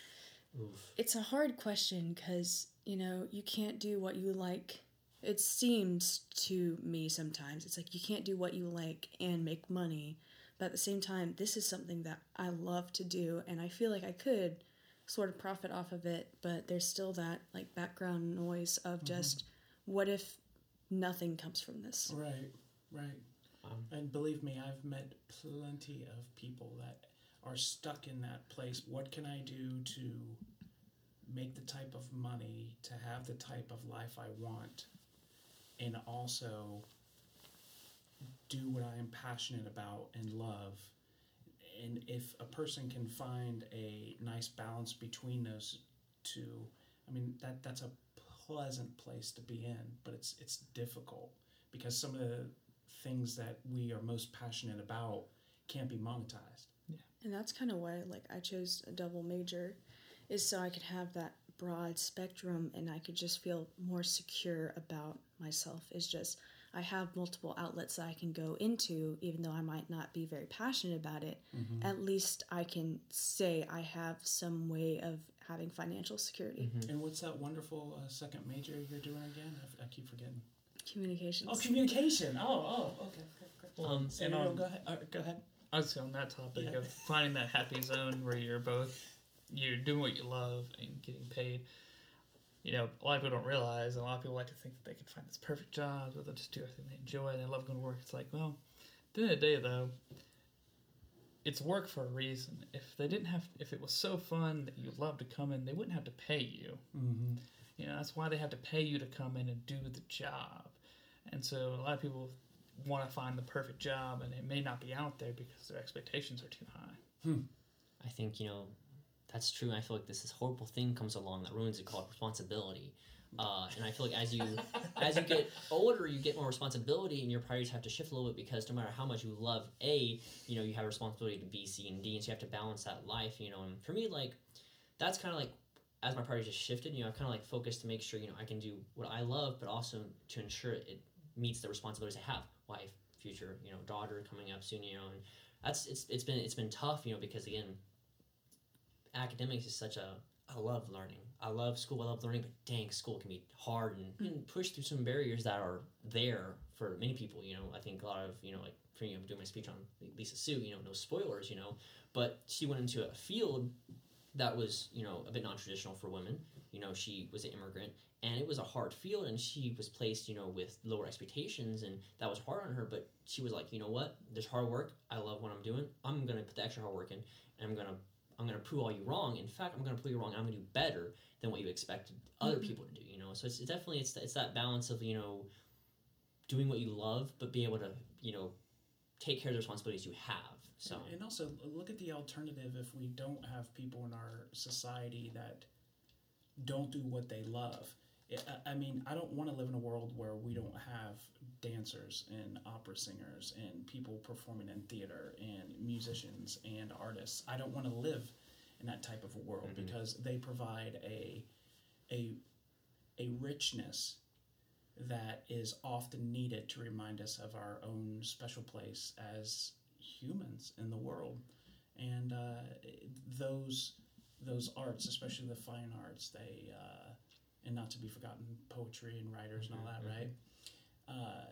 Oof. it's a hard question because, you know, you can't do what you like. It seems to me sometimes it's like you can't do what you like and make money, but at the same time, this is something that I love to do, and I feel like I could sort of profit off of it, but there's still that like background noise of just, what if nothing comes from this? Right, right. Um, And believe me, I've met plenty of people that are stuck in that place. What can I do to make the type of money, to have the type of life I want, and also do what I am passionate about and love? And if a person can find a nice balance between those two, I mean, that that's a pleasant place to be in, but it's it's difficult because some of the things that we are most passionate about can't be monetized. And that's kind of why like I chose a double major, is so I could have that broad spectrum and I could just feel more secure about myself. Is just I have multiple outlets that I can go into, even though I might not be very passionate about it. Mm-hmm. At least I can say I have some way of having financial security. mhm. And what's that wonderful uh, second major you're doing again? I, f- I keep forgetting. Communications. Oh, communication. Oh, oh, okay. okay, okay. Um, So and Ariel, on- go ahead. Uh, go ahead. I was on that topic Yeah. of finding that happy zone where you're both you're doing what you love and getting paid. You know, a lot of people don't realize, and a lot of people like to think that they can find this perfect job, or they'll just do everything they enjoy and they love going to work. It's like, well, at the end of the day, though, it's work for a reason. If they didn't have, if it was so fun that you love to come in, they wouldn't have to pay you. Mm-hmm. You know, that's why they have to pay you to come in and do the job. And so a lot of people want to find the perfect job, and it may not be out there because their expectations are too high. I think, you know, that's true. I feel like this, this horrible thing comes along that ruins it called responsibility. Uh, and I feel like as you as you get older, you get more responsibility, and your priorities have to shift a little bit because no matter how much you love A, you know, you have a responsibility to B, C, and D, and so you have to balance that life, you know. And for me, like, that's kind of like as my priorities just shifted, you know, I've kind of like focused to make sure, you know, I can do what I love, but also to ensure it meets the responsibilities I have. Wife, future, you know, daughter coming up soon, you know, and that's it's it's been it's been tough, you know, because again, academics is such a I love learning. I love school. I love learning, but dang, school can be hard and you can push through some barriers that are there for many people. You know, I think a lot of you know, like for me, I'm doing my speech on Lisa Sue. You know, no spoilers. You know, but she went into a field that was you know a bit non-traditional for women. You know, she was an immigrant, and it was a hard field, and she was placed you know with lower expectations, and that was hard on her. But she was like, you know what? There's hard work. I love what I'm doing. I'm gonna put the extra hard work in, and I'm gonna I'm going to prove all you wrong. In fact, I'm going to prove you wrong. I'm going to do better than what you expected other mm-hmm. people to do. You know, so it's, it's definitely it's it's that balance of you know doing what you love, but being able to you know take care of the responsibilities you have. So and, and also look at the alternative if we don't have people in our society that don't do what they love. It, I, I mean, I don't want to live in a world where we don't have dancers and opera singers and people performing in theater and musicians and artists. I don't want to live in that type of a world mm-hmm. because they provide a a a richness that is often needed to remind us of our own special place as humans in the world. And uh, those those arts, especially the fine arts, they uh, and not to be forgotten, poetry and writers and all that, mm-hmm. right? Uh,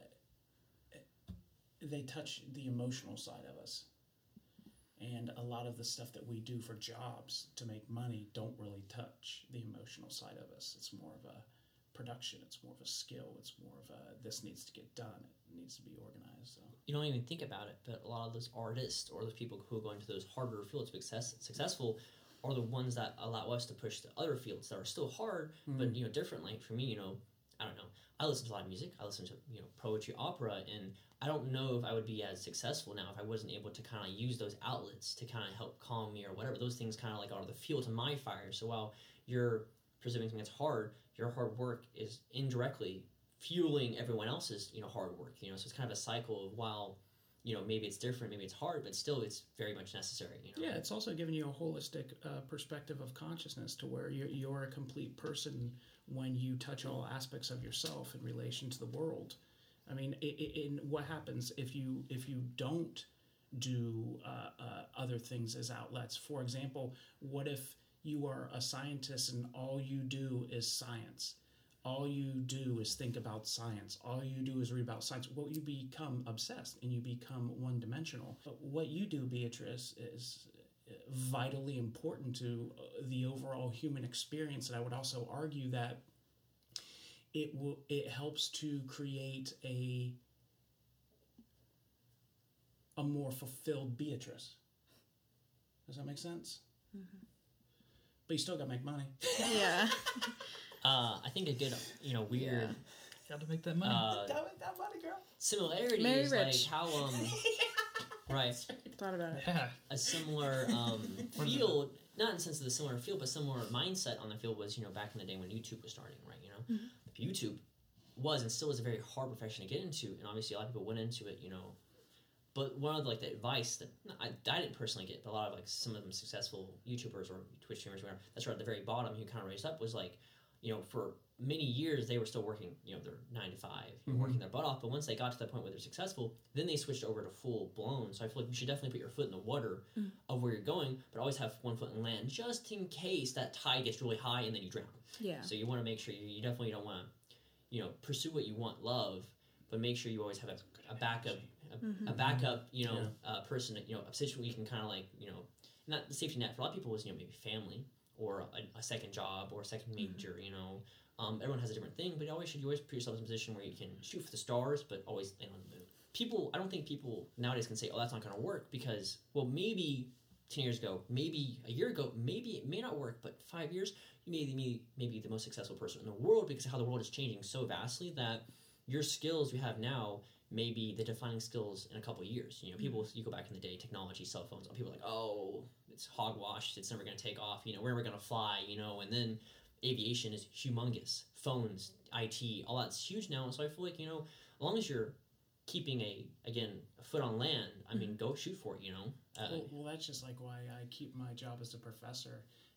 they touch the emotional side of us. And a lot of the stuff that we do for jobs to make money don't really touch the emotional side of us. It's more of a production. It's more of a skill. It's more of a, this needs to get done. It needs to be organized. So you don't even think about it, but a lot of those artists or those people who go into those harder fields to be success, successful are the ones that allow us to push the other fields that are still hard, mm-hmm. but, you know, different. Like, for me, you know, I don't know. I listen to a lot of music. I listen to, you know, poetry, opera, and I don't know if I would be as successful now if I wasn't able to kind of use those outlets to kind of help calm me or whatever. Those things kind of like are the fuel to my fire. So while you're pursuing something that's hard, your hard work is indirectly fueling everyone else's, you know, hard work. You know, so it's kind of a cycle of while, you know, maybe it's different, maybe it's hard, but still it's very much necessary. You know? Yeah, it's also giving you a holistic uh, perspective of consciousness to where you're, you're a complete person when you touch all aspects of yourself in relation to the world. I mean, in what happens if you if you don't do uh, uh, other things as outlets? For example, what if you are a scientist and all you do is science? All you do is think about science. All you do is read about science. Well, you become obsessed and you become one-dimensional. But what you do, Beatrice, is vitally important to the overall human experience. And I would also argue that it will it helps to create a a more fulfilled Beatrice. Does that make sense? Mm-hmm. But you still got to make money. Yeah. Uh, I think a good, you know, weird. Yeah. Got to make that money. Uh, Gotta make that money, girl. Similarity Marry is rich. like how, um, right. Thought about it. Yeah. A similar um, field, not in the sense of the similar field, but similar mindset on the field was, you know, back in the day when YouTube was starting, right? You know, mm-hmm. YouTube was and still is a very hard profession to get into, and obviously a lot of people went into it, you know. But one of the, like the advice that I, I didn't personally get, but a lot of like some of them successful YouTubers or Twitch streamers, whatever, that's right at the very bottom, who kind of raised up was like, you know, for many years they were still working, you know, their nine to five, mm-hmm. working their butt off. But once they got to that point where they're successful, then they switched over to full blown. So I feel like you should definitely put your foot in the water mm-hmm. of where you're going, but always have one foot in land just in case that tide gets really high and then you drown. Yeah. So you want to make sure you, you definitely don't want to, you know, pursue what you want, love, but make sure you always have a, a backup, a, mm-hmm. a backup, you know, yeah. uh, person, you know, a situation where you can kind of like, you know, not the safety net for a lot of people is, you know, maybe family or a, a second job or a second major, mm-hmm. you know. Um, everyone has a different thing, but you always should you always put yourself in a position where you can shoot for the stars, but always land on the moon. People, I don't think people nowadays can say, "Oh, that's not going to work," because, well, maybe ten years ago, maybe a year ago, maybe it may not work, but five years, you may be maybe the most successful person in the world because of how the world is changing so vastly that your skills you have now may be the defining skills in a couple of years. You know, people, you go back in the day, technology, cell phones, people are like, "Oh, it's hogwash. It's never going to take off. You know, we're never going to fly." You know, and then aviation is humongous. Phones, I T, all that's huge now. So I feel like, you know, as long as you're keeping a, again, a foot on land, I mean, go shoot for it, you know? Uh, well, well, that's just like why I keep my job as a professor.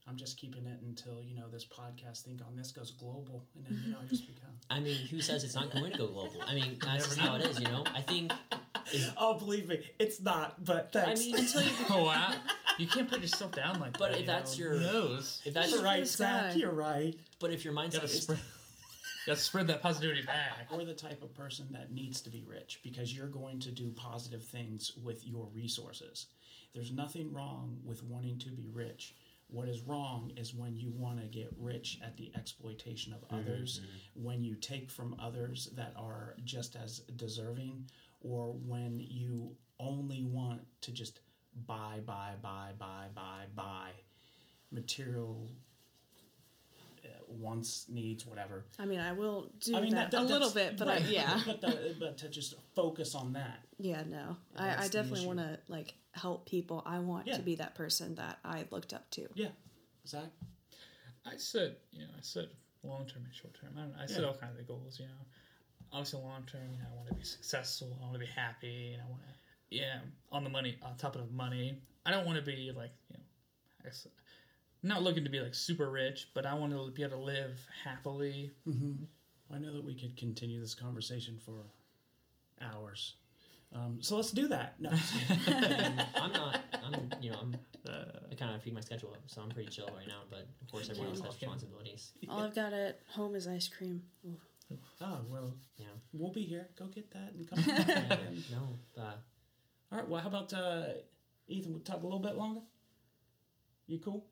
I'm just keeping it until, you know, this podcast Think on This goes global, and then, you know, I just become. I mean, who says it's not going to go global? I mean, that's just how it is, you know? I think. Oh, believe me, it's not, but thanks. I mean, Until you Oh wow! You can't put yourself down like But that. if you that's know? your- Who knows? if that's you're right, this Zach, guy. you're right. But if your You mindset gotta is. spread, you gotta spread that positivity back. We're the type of person that needs to be rich because you're going to do positive things with your resources. There's nothing wrong with wanting to be rich. What is wrong is when you want to get rich at the exploitation of others, when you take from others that are just as deserving, or when you only want to just buy, buy, buy, buy, buy, buy material uh, wants, needs, whatever. I mean, I will do I mean, that, that- a little that's- bit, but right. I, yeah, but, the, but to just focus on that. yeah, no, I, That's I the definitely issue. want to like help people. I want Yeah. to be that person that I looked up to. Yeah, Zach. I said, you know, I said long term and short term. I, don't, I set Yeah. all kinds of goals. You know, obviously long term, you know, I want to be successful. I want to be happy, and I want to, yeah, on the money, on top of the money. I don't want to be like, you know, I guess, not looking to be like super rich, but I want to be able to live happily. Mm-hmm. I know that we could continue this conversation for hours. Um, so let's do that. No, I'm not. I'm. You know. I'm. Uh, I kind of feed my schedule up, so I'm pretty chill right now. But of course, everyone else has responsibilities. All I've got at home is ice cream. Ooh. oh well, Yeah. we'll be here. Go get that and come back. And- No. Uh, all right. Well, how about uh, Ethan? We'll talk a little bit longer. You cool?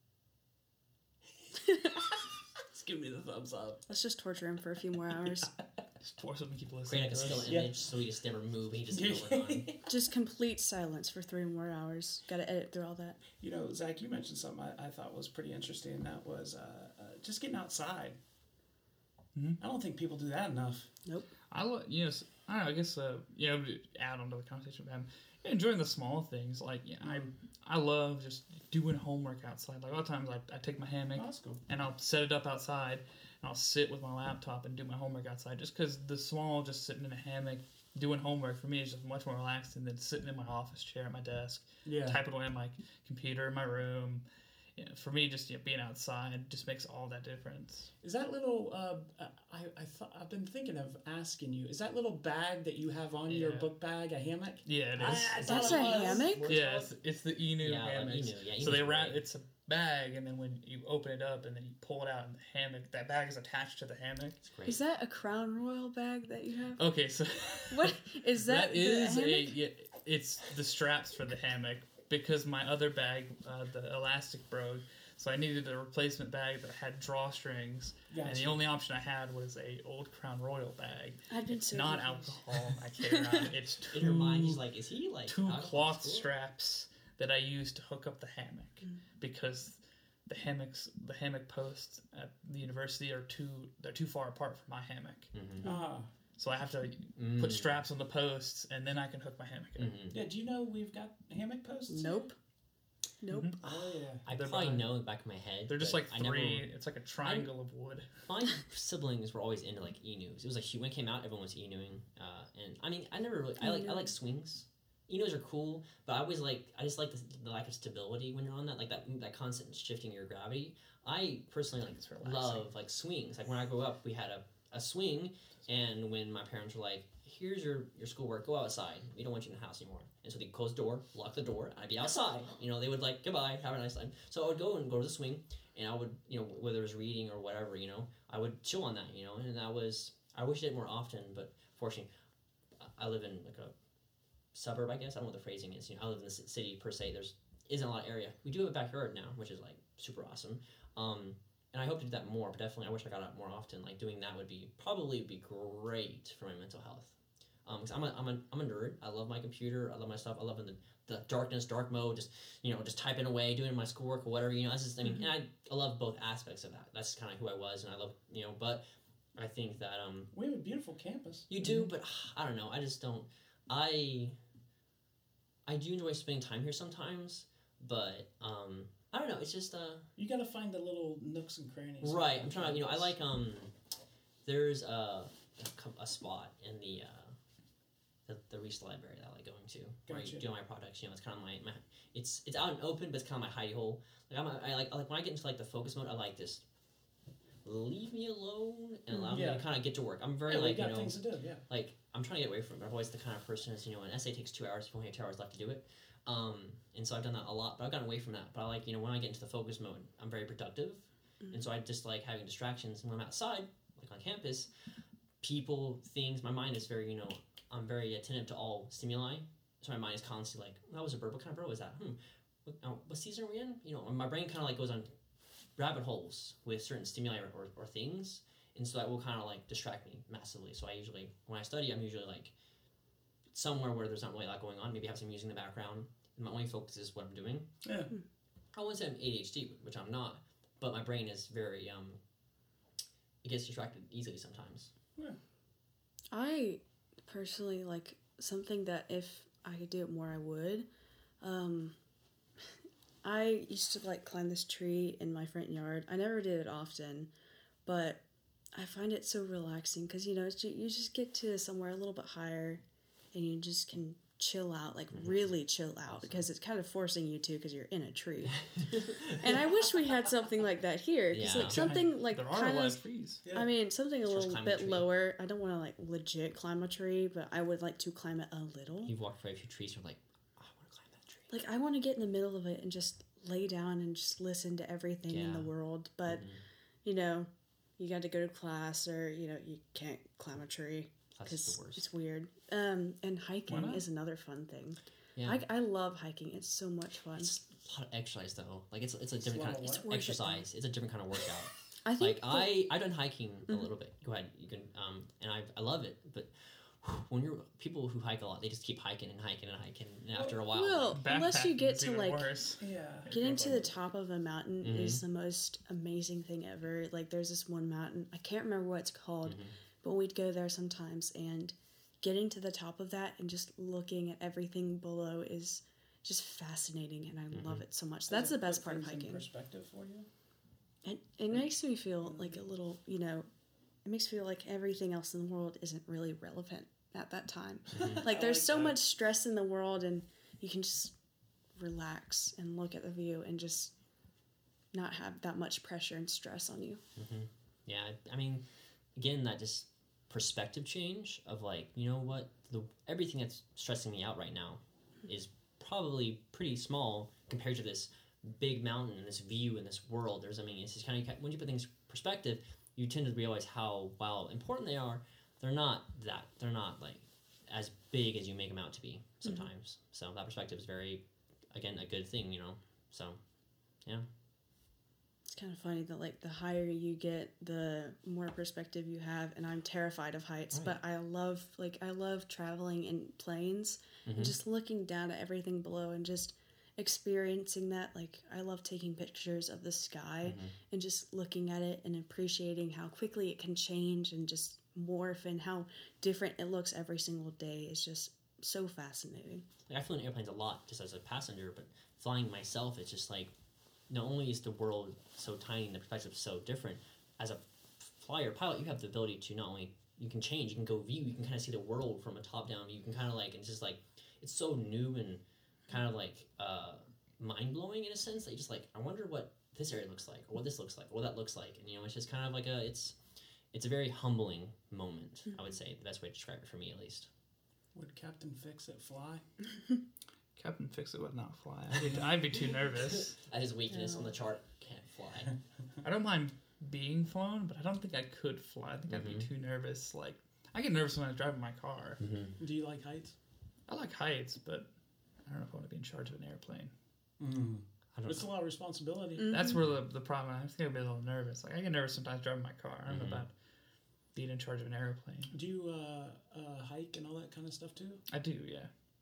Just give me the thumbs up. Let's just torture him for a few more hours. just force them to keep listening. create like a to us. still Yeah. image so he just never move. And he just knows what's on. Just complete silence for three more hours. Got to edit through all that. You know, Zach, you mentioned something I, I thought was pretty interesting, and that was uh, uh, just getting outside. Mhm. I don't think people do that enough. Nope. I lo- you know, s- I don't know. I guess uh, you know, to add on to the conversation with him, enjoying the small things. Like, yeah, I I love just doing homework outside. Like a lot of times, I, I take my hammock Oh, that's cool. and I'll set it up outside, and I'll sit with my laptop and do my homework outside. Just because the small, just sitting in a hammock doing homework for me is just much more relaxing than sitting in my office chair at my desk, Yeah. typing away on my computer in my room. You know, for me, just you know, being outside just makes all that difference. Is that little? Uh, I I thought I've been thinking of asking you. Is that little bag that you have on your Yeah. book bag a hammock? Yeah, it I- is. I That's thought a it was. hammock? What's Yeah, it it's, it's the Enu Yeah, like hammocks. Enu. Yeah, so they Enu's wrap. great. It's a bag, and then when you open it up, and then you pull it out in the hammock, that bag is attached to the hammock. It's great. Is that a Crown Royal bag that you have? Okay, so What is that? that the is a hammock? yeah, it's the straps for the hammock because my other bag, uh, the elastic broke, so I needed a replacement bag that had drawstrings, and Gotcha. the only option I had was a old Crown Royal bag. I've been It's so not confused. alcohol. I carry around. It's two In your mind, he's like, is he like two out of cloth school? straps that I use to hook up the hammock because the hammocks, the hammock posts at the university are too they're too far apart from my hammock. Ah, So I have to Mm. put straps on the posts and then I can hook my hammock in. Mhm. yeah. Do you know we've got hammock posts? Nope. Nope. Mhm. Oh yeah. I They're probably mine. know in the back of my head. They're just but like I never- three. It's like a triangle of wood. My siblings were always into like Enus. It was like hu- when it came out, everyone was Enuing. Uh, and I mean, I never really. I like I like swings. Enus are cool, but I always like. I just like the, the lack of stability when you're on that, like that that constant shifting of your gravity. I personally like It's relaxing. love like swings. Like when I grew up, we had a, a swing, and when my parents were like, "Here's your your schoolwork. Go outside. We don't want you in the house anymore." And so they close the door, lock the door. I'd be outside. You know, they would like goodbye, have a nice time. So I would go and go to the swing, and I would, you know, whether it was reading or whatever, you know, I would chill on that, you know, and that was. I wish I did it more often, but fortunately, I live in like a suburb, I guess. I don't know what the phrasing is. You know, I live in the ci- city per se. There's isn't a lot of area. We do have a backyard now, which is like super awesome. Um, and I hope to do that more, but definitely I wish I got out more often. Like doing that would be probably be great for my mental health. Um, cause I'm a, I'm a, I'm a nerd. I love my computer. I love my stuff. I love in the, the darkness, dark mode, just, you know, just typing away, doing my schoolwork or whatever, you know, that's just, I mean, and I, I love both aspects of that. That's kind of who I was, and I love, you know, but I think that, um, We have a beautiful campus. you do, but I don't know. I just don't. I I do enjoy spending time here sometimes, but um, I don't know. It's just uh, You got to find the little nooks and crannies. right. I'm trying to. You know, I like um. There's a a, co- a spot in the uh, the, the research library that I like going to. Where Gotcha. I do my projects. You know, it's kind of my, my it's it's out and open, but it's kind of my hidey hole. Like I'm a, I like like when I get into like the focus mode, I like this. Leave me alone and allow Yeah. me to kind of get to work. I'm very Yeah, we like got you know things to do. Yeah. like I'm trying to get away from it. I'm always the kind of person is you know an essay takes two hours. You only have two hours left to do it. Um, and so I've done that a lot, but I've gotten away from that. But I like you know when I get into the focus mode, I'm very productive, Mhm. and so I just like having distractions. And when I'm outside, like on campus, people, things, my mind is very you know I'm very attentive to all stimuli. So my mind is constantly like, oh, that was a bird. What kind of bird was that? Hmm. What, uh, what season are we in? You know, my brain kind of like goes on rabbit holes with certain stimuli or, or, or things, and so that will kind of like distract me massively. So I usually, when I study, I'm usually like somewhere where there's not really a lot going on. Maybe have some music in the background, and my only focus is what I'm doing. Yeah. I wouldn't say I'm A D H D, which I'm not, but my brain is very um, it gets distracted easily sometimes. I personally like something that if I could do it more, I would. Um, I used to like climb this tree in my front yard. I never did it often, but I find it so relaxing because you know it's, ju- you just get to somewhere a little bit higher, and you just can chill out, like really chill out, because it's kind of forcing you to because you're in a tree. And I wish we had something like that here, because Yeah. like something like there are kind live of. trees. Yeah. I mean, something a Just little climb a bit tree. lower. I don't want to like legit climb a tree, but I would like to climb it a little. You've walked by a few trees, and you're like, oh, I want to climb that tree. Like I want to get in the middle of it and just lay down and just listen to everything in the Yeah. world. But Mhm. you know, you got to go to class, or you know, you can't climb a tree That's because the worst. it's weird. Um, and Why hiking not? is another fun thing. Yeah. I, I love hiking. It's so much fun. It's a lot of exercise though. Like it's it's a different a lot kind of of it's what? exercise. It's a different kind of workout. I think like the- I I done hiking a Mhm. little bit. Go ahead, you can um and I I love it. But when you're people who hike a lot, they just keep hiking and hiking and hiking, and after a while, well, like, unless you Backpacking get is to even like worse. Yeah. getting to the top of a mountain Mhm. is the most amazing thing ever. Like there's this one mountain, I can't remember what it's called, Mhm. but we'd go there sometimes, and getting to the top of that and just looking at everything below is just fascinating, and I Mm-hmm. love it so much. Does That's it the best put part of things in hiking. Perspective for you. It, it makes me feel like a little, you know, it makes me feel like everything else in the world isn't really relevant at that time. Like I there's like so that. much stress in the world, and you can just relax and look at the view and just not have that much pressure and stress on you. yeah. I mean, again, that just perspective change of like you know what the everything that's stressing me out right now is probably pretty small compared to this big mountain and this view and this world. There's I mean it's just kind of when you put things in perspective, you tend to realize how while important they are, they're not that they're not like as big as you make them out to be sometimes. So that perspective is very again a good thing, you know. So yeah. It's kind of funny that like the higher you get, the more perspective you have, and I'm terrified of heights, Right. but I love like I love traveling in planes Mhm. and just looking down at everything below and just experiencing that. Like I love taking pictures of the sky Mhm. and just looking at it and appreciating how quickly it can change and just morph, and how different it looks every single day is just so fascinating. Like, I flew in airplanes a lot just as a passenger, but flying myself, it's just like not only is the world so tiny and the perspective so different, as a flyer pilot, you have the ability to not only you can change, you can go view, you can kind of see the world from a top down view. You can kind of like it's just like it's so new and kind of like uh, mind blowing in a sense that you just like I wonder what this area looks like, or what this looks like, or what that looks like, and you know it's just kind of like a it's it's a very humbling moment. I would say the best way to describe it for me at least. Would Captain Fix-It fly? Captain Fix-It would not fly. I'd be, I'd be too nervous. At his weakness Yeah. on the chart, can't fly. I don't mind being flown, but I don't think I could fly. I think I'd be Mhm. too nervous. Like I get nervous when I drive my car. Mm-hmm. Do you like heights? I like heights, but I don't know if I want to be in charge of an airplane. Mm. I don't It's a know. lot of responsibility. That's where the, the problem. I think I'd be a little nervous. Like I get nervous sometimes driving my car. I don't Mhm. know about being in charge of an airplane. Do you uh, uh, hike and all that kind of stuff too? I do, yeah,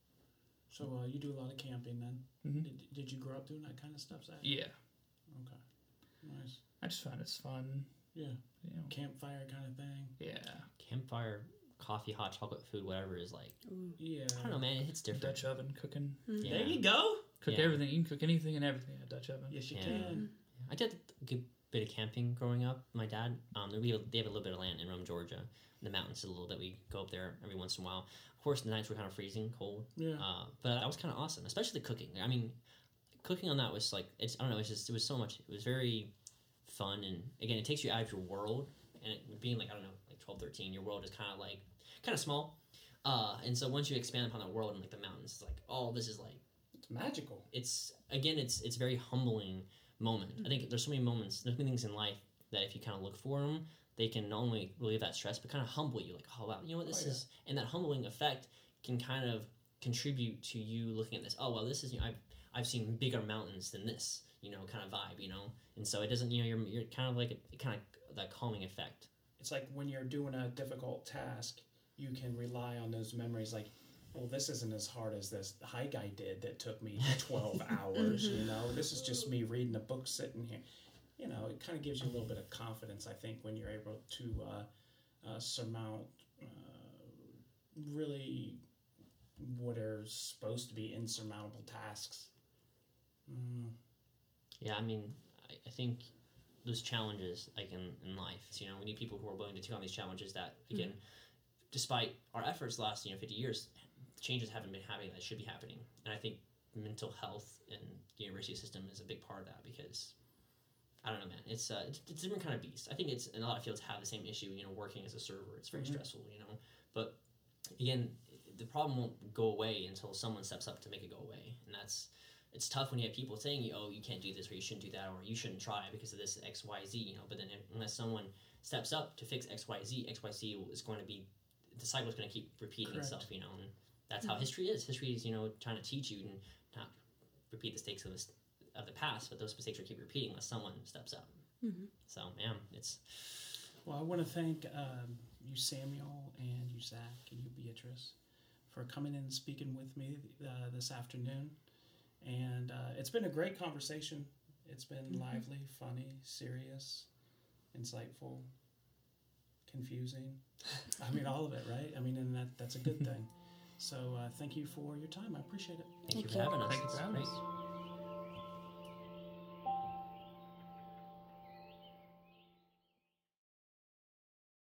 So uh, you do a lot of camping then? Mhm. Did, did you grow up doing that kind of stuff, Zach? yeah. Okay. Nice. I just find it's fun. Yeah. You know, Campfire kind of thing. yeah. Campfire, coffee, hot chocolate, food, whatever is like. Ooh. Yeah. I don't know, man. It hits different. Dutch oven cooking. Mm. Yeah. There you go. Cook Yeah. everything. You can cook anything and everything in a Dutch oven. Yes, you Yeah. can. I did a good bit of camping growing up. My dad, um, we have, they have a little bit of land in Rome, Georgia. In the mountains a little bit. We go up there every once in a while. Of course, the nights were kind of freezing, cold. Yeah. Uh, but that was kind of awesome, especially the cooking. I mean, cooking on that was like, it's I don't know, it's just, it was so much, it was very fun. And again, it takes you out of your world. And it, being like, I don't know, like twelve, thirteen, your world is kind of like, kind of small. Uh, and so once you expand upon the world and like the mountains, it's like, oh, this is like, It's magical. it's, again, it's it's a very humbling moment. I think there's so many moments, there's many things in life that if you kind of look for them, they can not only relieve that stress, but kind of humble you. Like, oh, wow, you know what, this Oh, yeah. is... And that humbling effect can kind of contribute to you looking at this. Oh, well, this is... You know, I've, I've seen bigger mountains than this, you know, kind of vibe, you know? And so it doesn't... You know, you're, you're kind of like... A, kind of that calming effect. It's like when you're doing a difficult task, you can rely on those memories like, well, this isn't as hard as this hike I did that took me twelve hours, you know? This is just me reading a book sitting here. You know, it kind of gives you a little bit of confidence, I think, when you're able to uh, uh, surmount uh, really what are supposed to be insurmountable tasks. Mm. Yeah, I mean, I, I think those challenges, like in, in life, you know, we need people who are willing to take on these challenges that, again, mm-hmm. despite our efforts the last, you know, fifty years, changes haven't been happening that should be happening. And I think mental health and the university system is a big part of that because... I don't know, man. It's, uh, it's it's a different kind of beast. I think it's in a lot of fields have the same issue. You know, working as a server, it's very mm-hmm. stressful. You know, but again, the problem won't go away until someone steps up to make it go away, and that's it's tough when you have people saying, "Oh, you can't do this," or "You shouldn't do that," or "You shouldn't try because of this X, Y, Z." You know, but then if, unless someone steps up to fix X, Y, Z, X, Y, Z is going to be the cycle is going to keep repeating Correct. itself. You know, and that's mm-hmm. how history is. History is you know trying to teach you and not repeat the mistakes of the of the past, but those mistakes will keep repeating unless someone steps up. Mm-hmm. So, man, it's... Well, I want to thank um, you, Samuel, and you, Zach, and you, Beatrice, for coming in and speaking with me uh, this afternoon. And uh, it's been a great conversation. It's been mm-hmm. lively, funny, serious, insightful, confusing. I mean, all of it, right? I mean, and that that's a good thing. So uh, thank you for your time. I appreciate it. Thank, thank you for having us. Thank you for having us.